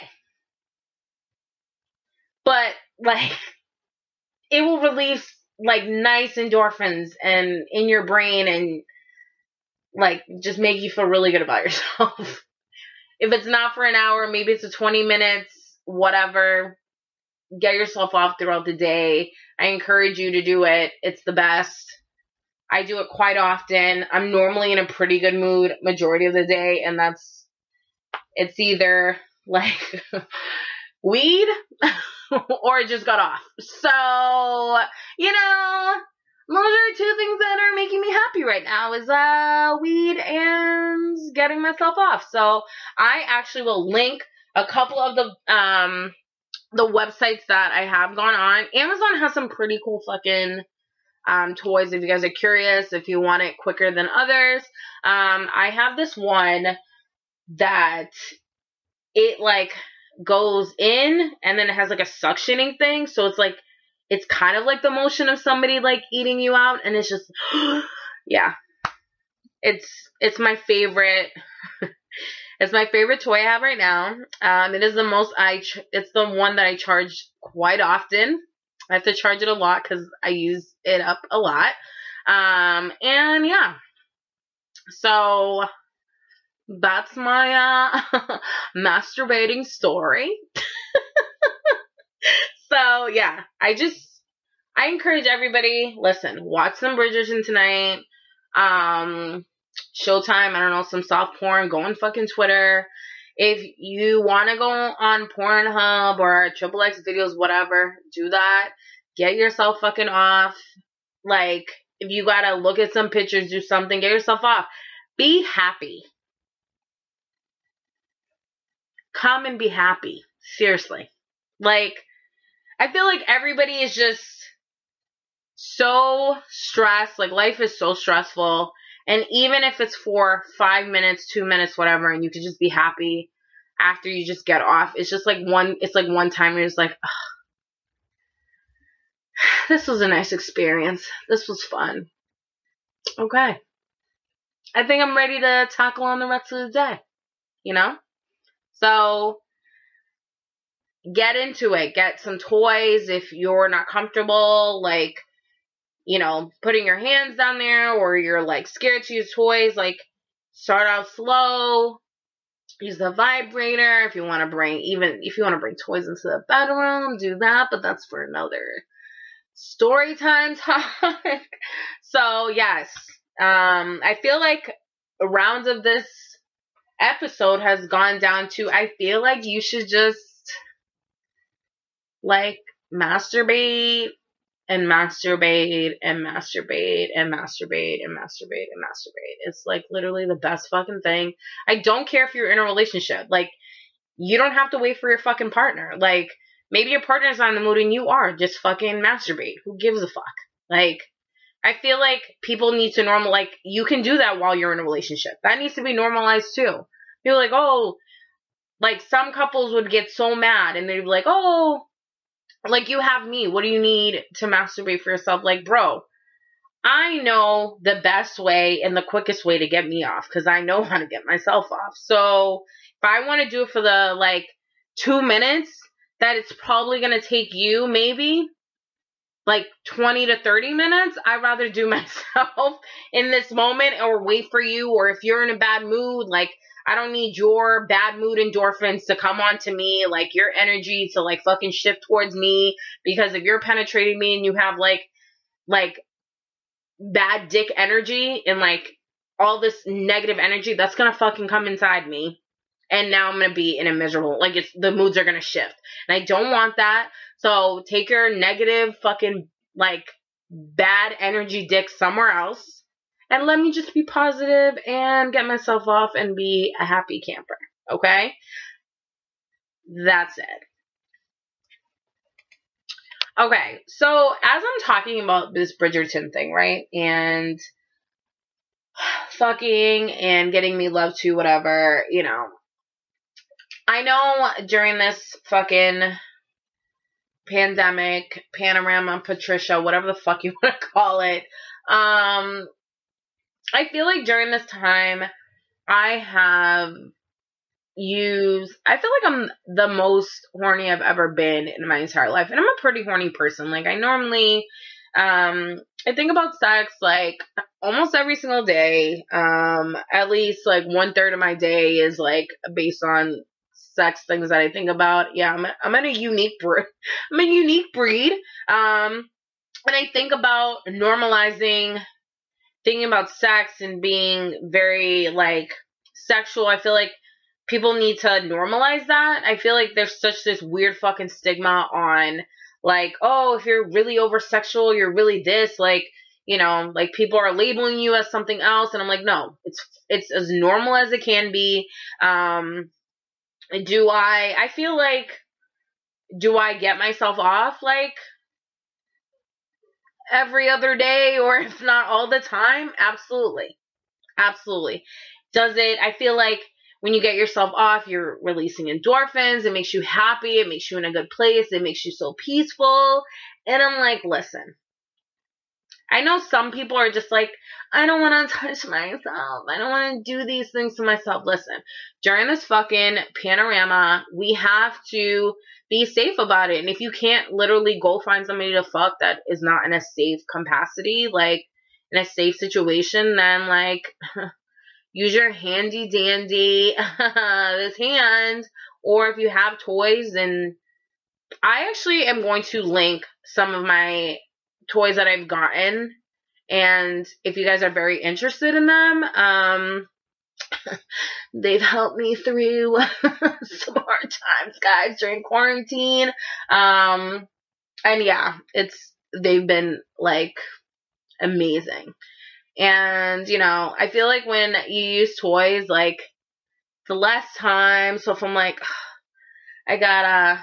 But, like, it will release, like, nice endorphins and in your brain and, like, just make you feel really good about yourself. If it's not for an hour, maybe it's a 20 minutes, whatever. Get yourself off throughout the day. I encourage you to do it. It's the best. I do it quite often. I'm normally in a pretty good mood majority of the day, and it's either like weed or it just got off. So, you know, those are two things that are making me happy right now is weed and getting myself off. So I actually will link a couple of the websites that I have gone on. Amazon has some pretty cool fucking toys if you guys are curious, if you want it quicker than others. I have this one that it like goes in and then it has like a suctioning thing, so it's like it's kind of like the motion of somebody like eating you out, and it's just yeah, it's my favorite. It's my favorite toy I have right now. It is it's the one that I charge quite often. I have to charge it a lot because I use it up a lot. And yeah. So that's my masturbating story. So yeah, I encourage everybody, listen, watch some Bridgerton tonight. Showtime, I don't know, some soft porn, go on fucking Twitter. If you want to go on Pornhub or XXX videos, whatever, do that. Get yourself fucking off. Like, if you gotta look at some pictures, do something, get yourself off. Be happy. Come and be happy. Seriously. Like, I feel like everybody is just so stressed. Like, life is so stressful. And even if it's for 5 minutes, 2 minutes, whatever, and you could just be happy after you just get off, it's just like one time you're just like, oh, this was a nice experience. This was fun. Okay. I think I'm ready to tackle on the rest of the day. You know? So, get into it. Get some toys if you're not comfortable, like, you know, putting your hands down there, or you're, like, scared to use toys. Like, start out slow. Use the vibrator. If you want to bring toys into the bedroom, do that, but that's for another story time talk. So, yes. I feel like rounds of this episode has gone down to, I feel like you should just, like, masturbate and masturbate and masturbate and masturbate and masturbate and masturbate. It's, like, literally the best fucking thing. I don't care if you're in a relationship. Like, you don't have to wait for your fucking partner. Like, maybe your partner's not in the mood and you are. Just fucking masturbate. Who gives a fuck? Like, I feel like people need to like, you can do that while you're in a relationship. That needs to be normalized too. People are like, oh, like, some couples would get so mad and they'd be like, oh, like, you have me. What do you need to masturbate for yourself? Like, bro, I know the best way and the quickest way to get me off, because I know how to get myself off. So if I want to do it for the, like, 2 minutes, that it's probably going to take you maybe like 20 to 30 minutes, I'd rather do myself in this moment, or wait for you. Or if you're in a bad mood, like, I don't need your bad mood endorphins to come on to me, like, your energy to, like, fucking shift towards me, because if you're penetrating me and you have, like bad dick energy and, like, all this negative energy, that's gonna fucking come inside me. And now I'm gonna be in a miserable, like, the moods are gonna shift. And I don't want that. So take your negative fucking, like, bad energy dick somewhere else. And let me just be positive and get myself off and be a happy camper. Okay? That's it. Okay, so as I'm talking about this Bridgerton thing, right? And fucking and getting me love to, whatever, you know. I know during this fucking pandemic, panorama, Patricia, whatever the fuck you want to call it, I feel like during this time, I feel like I'm the most horny I've ever been in my entire life. And I'm a pretty horny person. Like, I normally, I think about sex, like, almost every single day. At least, like, 1/3 of my day is, like, based on sex things that I think about. Yeah, I'm a unique breed. I'm a unique breed. And I think about normalizing, thinking about sex and being very, like, sexual. I feel like people need to normalize that. I feel like there's such this weird fucking stigma on, like, oh, if you're really over sexual, you're really this, like, you know, like, people are labeling you as something else. And I'm like, no, it's as normal as it can be. I feel like, do I get myself off, like, every other day, or if not all the time? Absolutely. Absolutely. I feel like when you get yourself off, you're releasing endorphins. It makes you happy. It makes you in a good place. It makes you so peaceful. And I'm like, listen, I know some people are just like, I don't want to touch myself. I don't want to do these things to myself. Listen, during this fucking panorama, we have to be safe about it. And if you can't literally go find somebody to fuck that is not in a safe capacity, like, in a safe situation, then, like, use your handy dandy, this hand, or if you have toys. And I actually am going to link some of my toys that I've gotten, and if you guys are very interested in them, they've helped me through some hard times, guys, during quarantine. And yeah, they've been, like, amazing. And, you know, I feel like when you use toys, like, the less time. So if I'm like, I got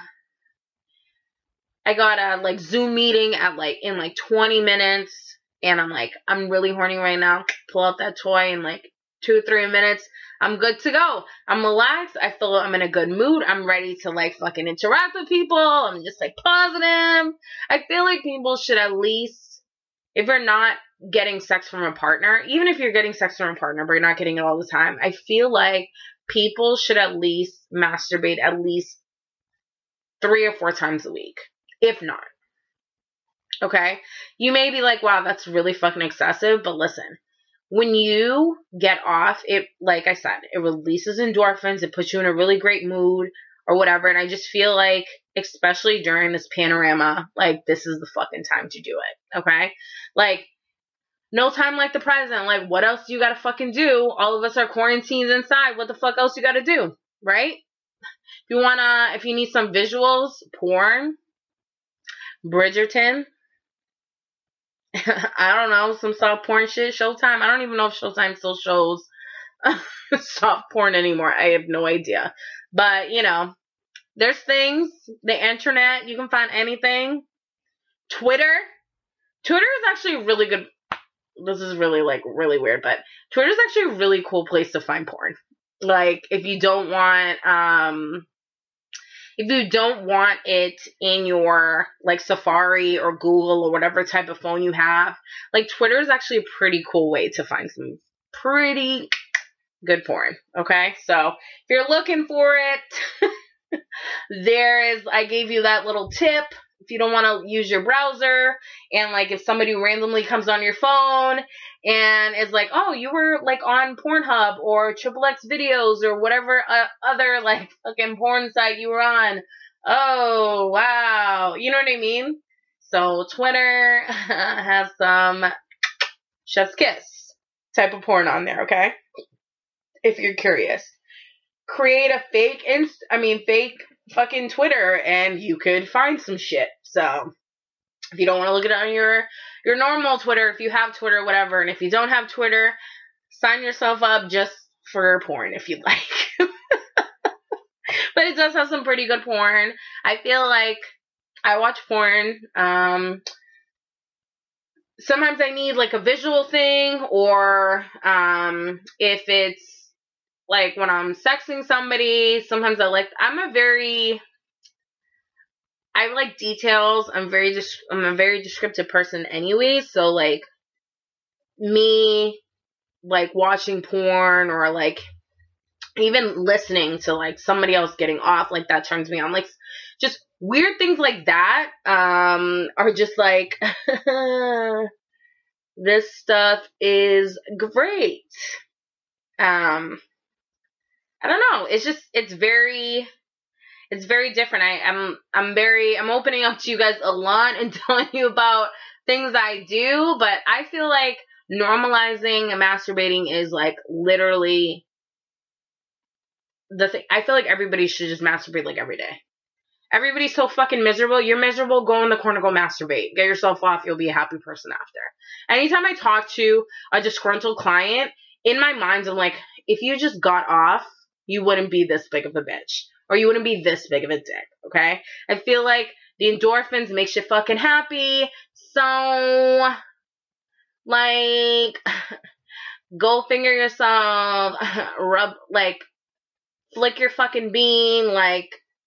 a like Zoom meeting at, like, in, like, 20 minutes, and I'm like, I'm really horny right now, pull out that toy in, like, 2-3 minutes, I'm good to go. I'm relaxed. I feel I'm in a good mood. I'm ready to, like, fucking interact with people. I'm just, like, positive. I feel like people should at least, if you're not getting sex from a partner, even if you're getting sex from a partner, but you're not getting it all the time, I feel like people should at least masturbate at least 3 or 4 times a week, if not. Okay? You may be like, wow, that's really fucking excessive, but listen, when you get off, it, like I said, it releases endorphins, it puts you in a really great mood or whatever, and I just feel like, especially during this panorama, like, this is the fucking time to do it, okay? Like, no time like the present. Like, what else do you gotta fucking do? All of us are quarantined inside. What the fuck else you gotta do? Right? If you need some visuals, porn, Bridgerton, I don't know, some soft porn shit, Showtime. I don't even know if Showtime still shows soft porn anymore. I have no idea. But, you know, there's things, the internet, you can find anything. Twitter is actually really good. This is really, like, really weird, but Twitter's actually a really cool place to find porn. Like, if you don't want it in your, like, Safari or Google or whatever type of phone you have, like, Twitter is actually a pretty cool way to find some pretty good porn, okay? So, if you're looking for it, I gave you that little tip. If you don't want to use your browser, and, like, if somebody randomly comes on your phone and is like, oh, you were, like, on Pornhub or XXX videos or whatever other, like, fucking porn site you were on. Oh, wow. You know what I mean? So Twitter has some chef's kiss type of porn on there, okay? If you're curious. Create a fake fucking Twitter, and you could find some shit. So, if you don't want to look it on your normal Twitter, if you have Twitter, whatever, and if you don't have Twitter, sign yourself up just for porn if you'd like. But it does have some pretty good porn. I feel like I watch porn. Sometimes I need, like, a visual thing, or if it's like when I'm sexting somebody, sometimes I like details. I'm a very descriptive person anyway, so, like, me, like, watching porn or, like, even listening to, like, somebody else getting off, like, that turns me on. Like, just weird things like that are just like, this stuff is great. I don't know. It's very different. I'm opening up to you guys a lot and telling you about things I do, but I feel like normalizing and masturbating is, like, literally the thing. I feel like everybody should just masturbate, like, every day. Everybody's so fucking miserable. You're miserable, go in the corner, go masturbate. Get yourself off, you'll be a happy person after. Anytime I talk to a disgruntled client, in my mind, I'm like, if you just got off, you wouldn't be this big of a bitch. Or you wouldn't be this big of a dick, okay? I feel like the endorphins makes you fucking happy. So, like, go finger yourself, flick your fucking bean, like,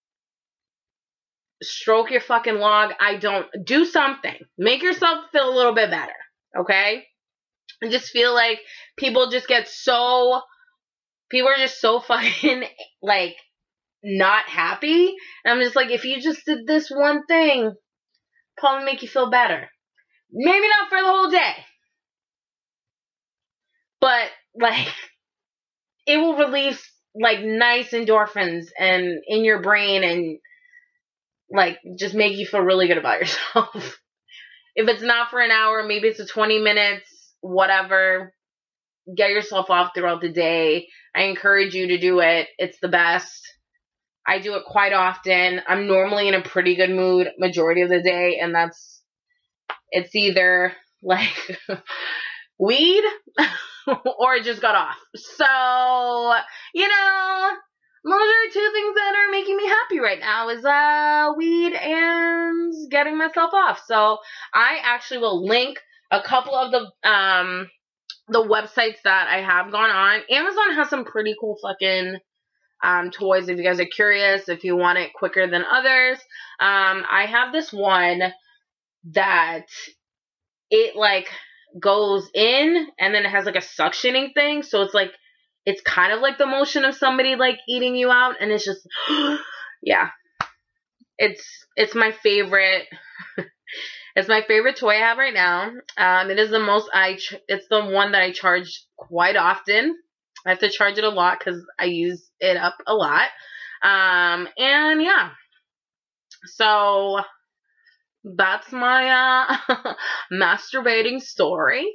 stroke your fucking log. Do something. Make yourself feel a little bit better, okay? I just feel like people are just so fucking, like, not happy. And I'm just like, if you just did this one thing, probably make you feel better. Maybe not for the whole day, but, like, it will release, like, nice endorphins and in your brain, and, like, just make you feel really good about yourself. If it's not for an hour, maybe it's a 20 minutes, whatever. Get yourself off throughout the day. I encourage you to do it. It's the best. I do it quite often. I'm normally in a pretty good mood majority of the day, and it's either, like, weed or it just got off. So, you know, those are 2 things that are making me happy right now, is weed and getting myself off. So I actually will link a couple of the websites that I have gone on. Amazon has some pretty cool fucking toys if you guys are curious, if you want it quicker than others. I have this one that it, like, goes in and then it has like a suctioning thing. So it's like, it's kind of like the motion of somebody like eating you out. And it's just, yeah, it's my favorite. It's my favorite toy I have right now. It is the most, it's the one that I charge quite often. I have to charge it a lot because I use it up a lot. And yeah, so that's my masturbating story.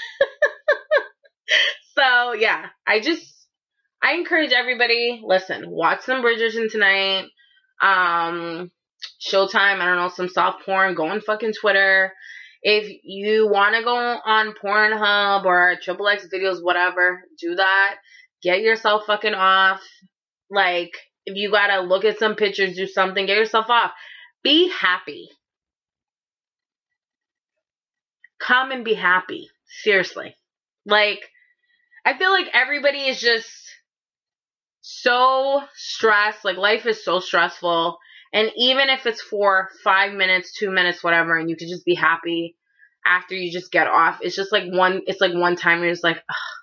So yeah, I encourage everybody, listen, watch some Bridgerton tonight. Showtime, I don't know, some soft porn, go on fucking Twitter. If you want to go on Pornhub or XXX videos, whatever, do that. Get yourself fucking off. Like, if you gotta look at some pictures, do something, get yourself off. Be happy. Come and be happy. Seriously. Like, I feel like everybody is just so stressed. Like, life is so stressful. And even if it's for 5 minutes, 2 minutes, whatever, and you could just be happy after you just get off, it's just like one time you're just like,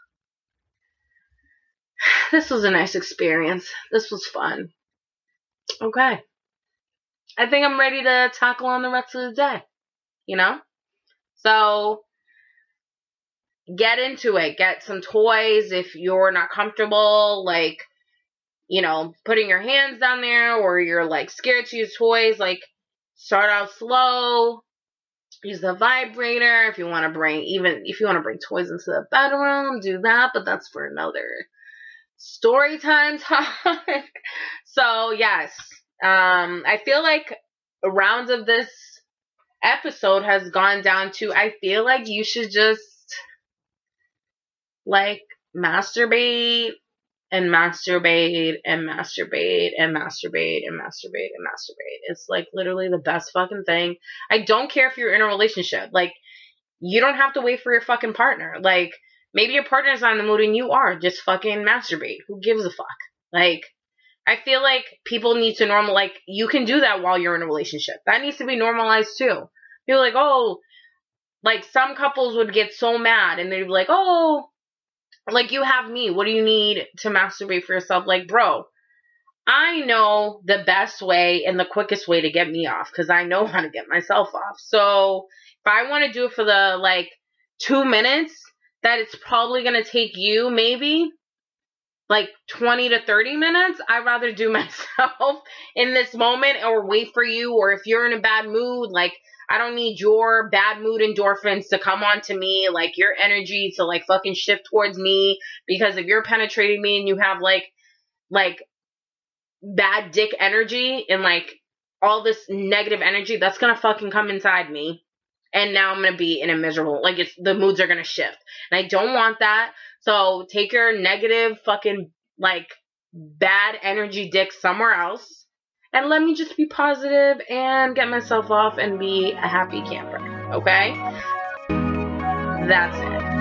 this was a nice experience. This was fun. Okay. I think I'm ready to tackle on the rest of the day. You know? So, get into it. Get some toys if you're not comfortable, like, you know, putting your hands down there, or you're like scared to use toys. Like, start out slow. Use the vibrator. If you want to bring toys into the bedroom, do that. But that's for another story time talk. So yes, I feel like a round of this episode has gone down to, I feel like you should just like masturbate and masturbate and masturbate and masturbate and masturbate and masturbate. It's like literally the best fucking thing. I don't care if you're in a relationship. Like, you don't have to wait for your fucking partner. Like, maybe your partner's not in the mood and you are. Just fucking masturbate. Who gives a fuck? Like, I feel like people need to like, you can do that while you're in a relationship. That needs to be normalized too. People like, oh, like some couples would get so mad and they'd be like, oh, like, you have me. What do you need to masturbate for yourself? Like, bro, I know the best way and the quickest way to get me off because I know how to get myself off. So if I want to do it for the like 2 minutes, that it's probably going to take you maybe like 20 to 30 minutes, I'd rather do myself in this moment or wait for you. Or if you're in a bad mood, like, I don't need your bad mood endorphins to come on to me, like your energy to like fucking shift towards me, because if you're penetrating me and you have like bad dick energy and like all this negative energy, that's gonna fucking come inside me. And now I'm gonna be in a miserable, like, the moods are gonna shift. And I don't want that. So take your negative fucking like bad energy dick somewhere else. And let me just be positive and get myself off and be a happy camper. Okay? That's it.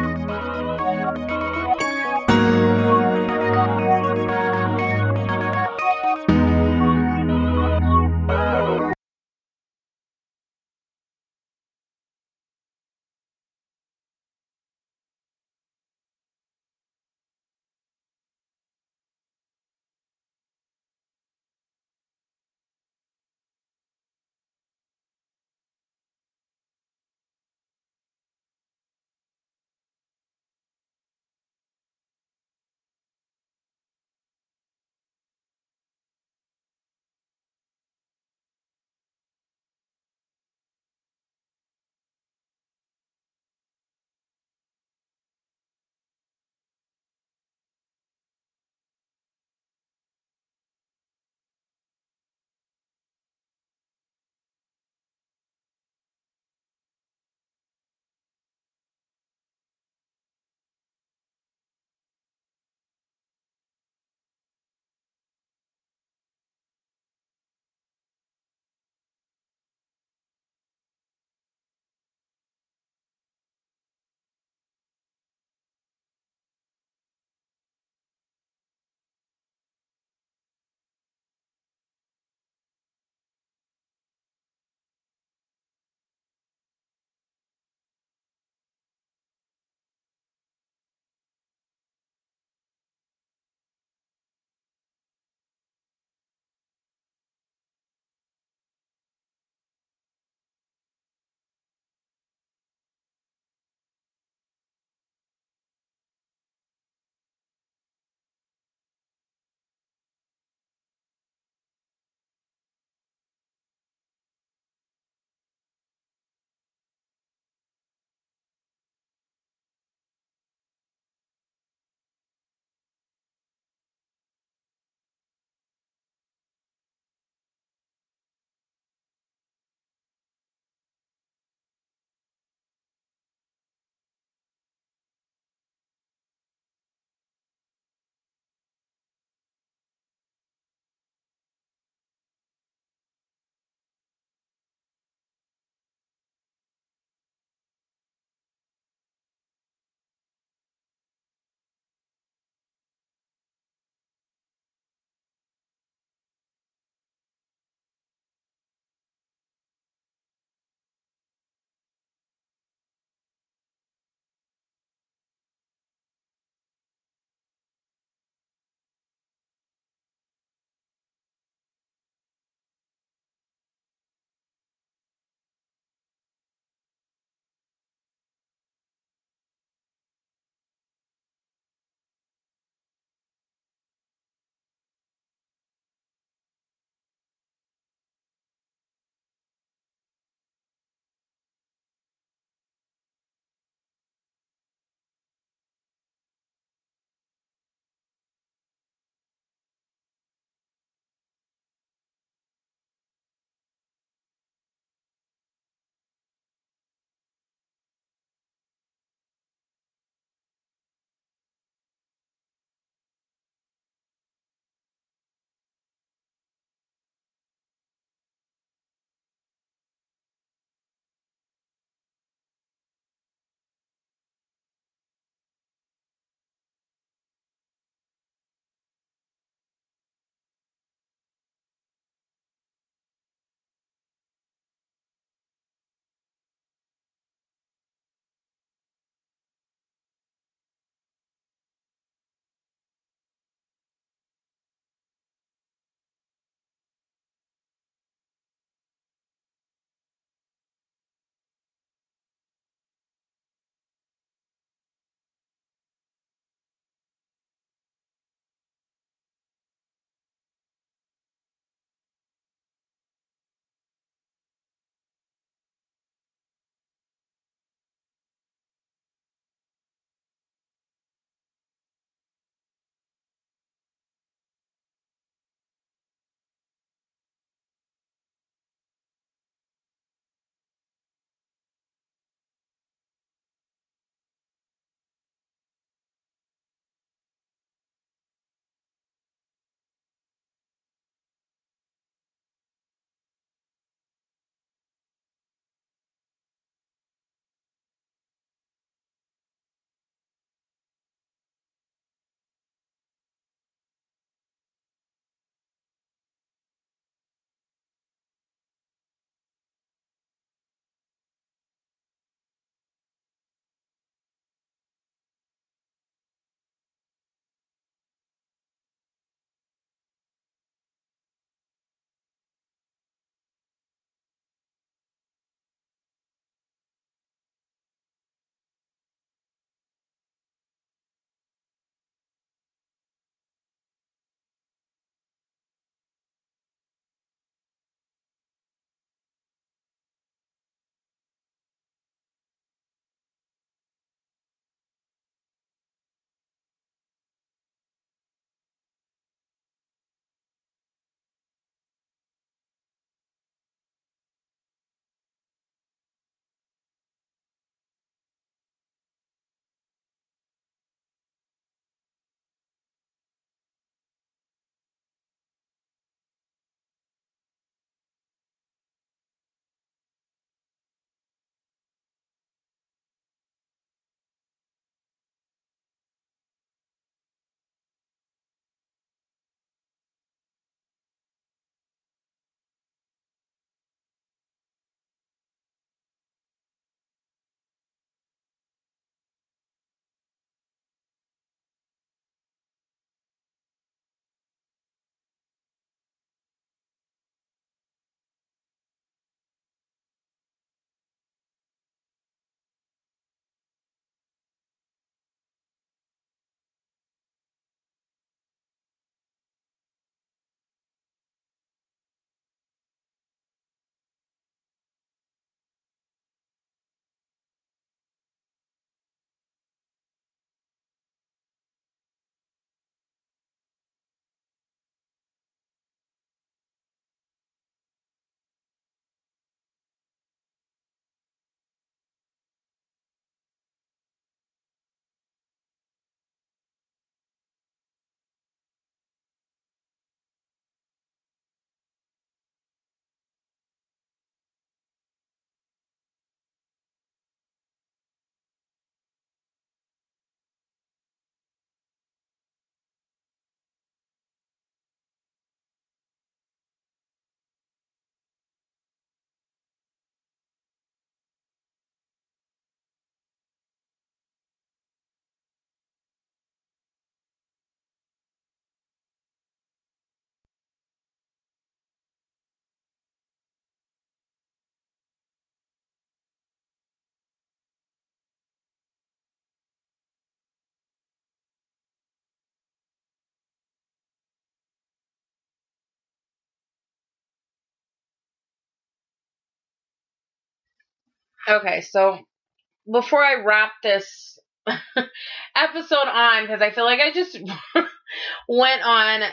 Okay, so before I wrap this episode on, because I feel like I just went on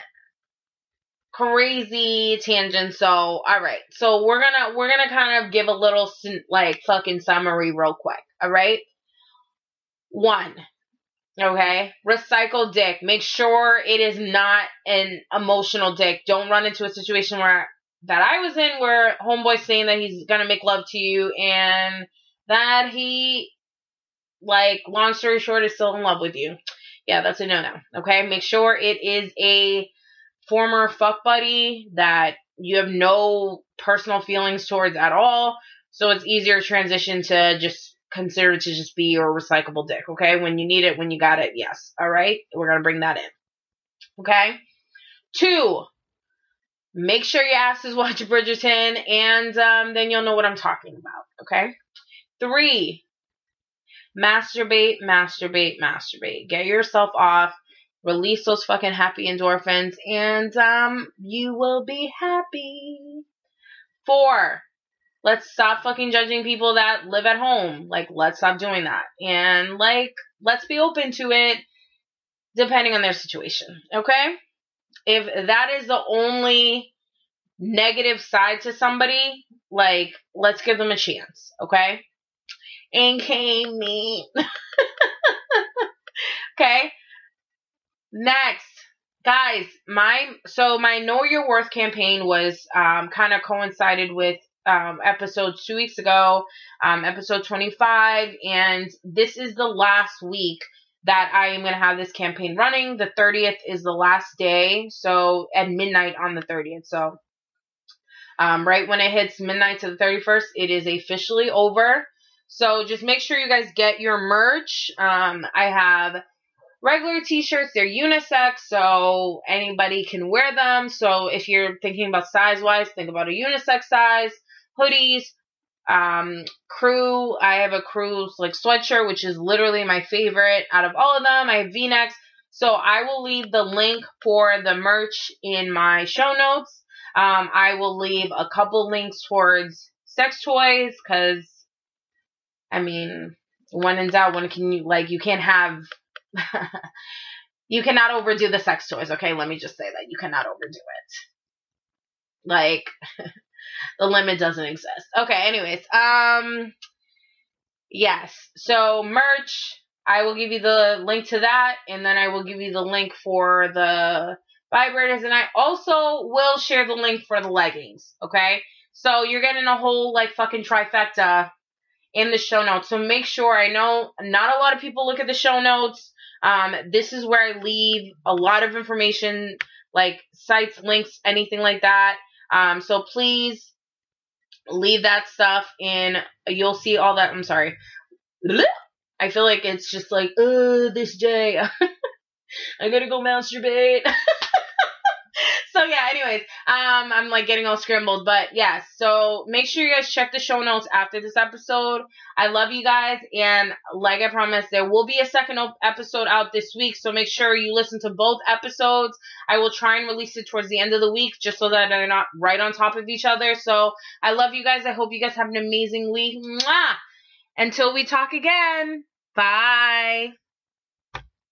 crazy tangent. So, all right. So we're gonna kind of give a little like fucking summary real quick. All right. 1. Okay. Recycle dick. Make sure it is not an emotional dick. Don't run into a situation that I was in where homeboy's saying that he's gonna make love to you and that he, like, long story short, is still in love with you. Yeah, that's a no-no. Okay. Make sure it is a former fuck buddy that you have no personal feelings towards at all. So it's easier to transition to just consider it to just be your recyclable dick, okay? When you need it, when you got it, yes. All right? We're going to bring that in. Okay? 2, make sure your ass is watching Bridgerton, and then you'll know what I'm talking about, okay? 3, masturbate. Get yourself off. Release those fucking happy endorphins, and you will be happy. 4, let's stop fucking judging people that live at home. Like, let's stop doing that. And, like, let's be open to it depending on their situation, okay? If that is the only negative side to somebody, like, let's give them a chance, okay? And came me. Okay? Next, guys, my Know Your Worth campaign was kind of coincided with episode 2 weeks ago, episode 25, and this is the last week that I am going to have this campaign running. The 30th is the last day, so at midnight on the 30th. So right when it hits midnight to the 31st, it is officially over. So just make sure you guys get your merch. I have regular t-shirts. They're unisex, so anybody can wear them. So if you're thinking about size-wise, think about a unisex size. Hoodies, crew. I have a crew like sweatshirt, which is literally my favorite out of all of them. I have V-necks. So I will leave the link for the merch in my show notes. I will leave a couple links towards sex toys, because, I mean, when in doubt, when can you, like, you can't have... You cannot overdo the sex toys, okay? Let me just say that. You cannot overdo it. Like, the limit doesn't exist. Okay, anyways. Yes. So, merch, I will give you the link to that, and then I will give you the link for the vibrators, and I also will share the link for the leggings, okay? So, you're getting a whole, like, fucking trifecta in the show notes. So, make sure, I know not a lot of people look at the show notes. This is where I leave a lot of information, like sites, links, anything like that. So please leave that stuff in. You'll see all that. I'm sorry. I feel like it's just like, this day. I gotta go masturbate. So yeah, anyways, I'm like getting all scrambled, but yeah, so make sure you guys check the show notes after this episode. I love you guys, and like I promised, there will be a second episode out this week, so make sure you listen to both episodes. I will try and release it towards the end of the week, just so that they're not right on top of each other. So I love you guys. I hope you guys have an amazing week. Mwah! Until we talk again. Bye.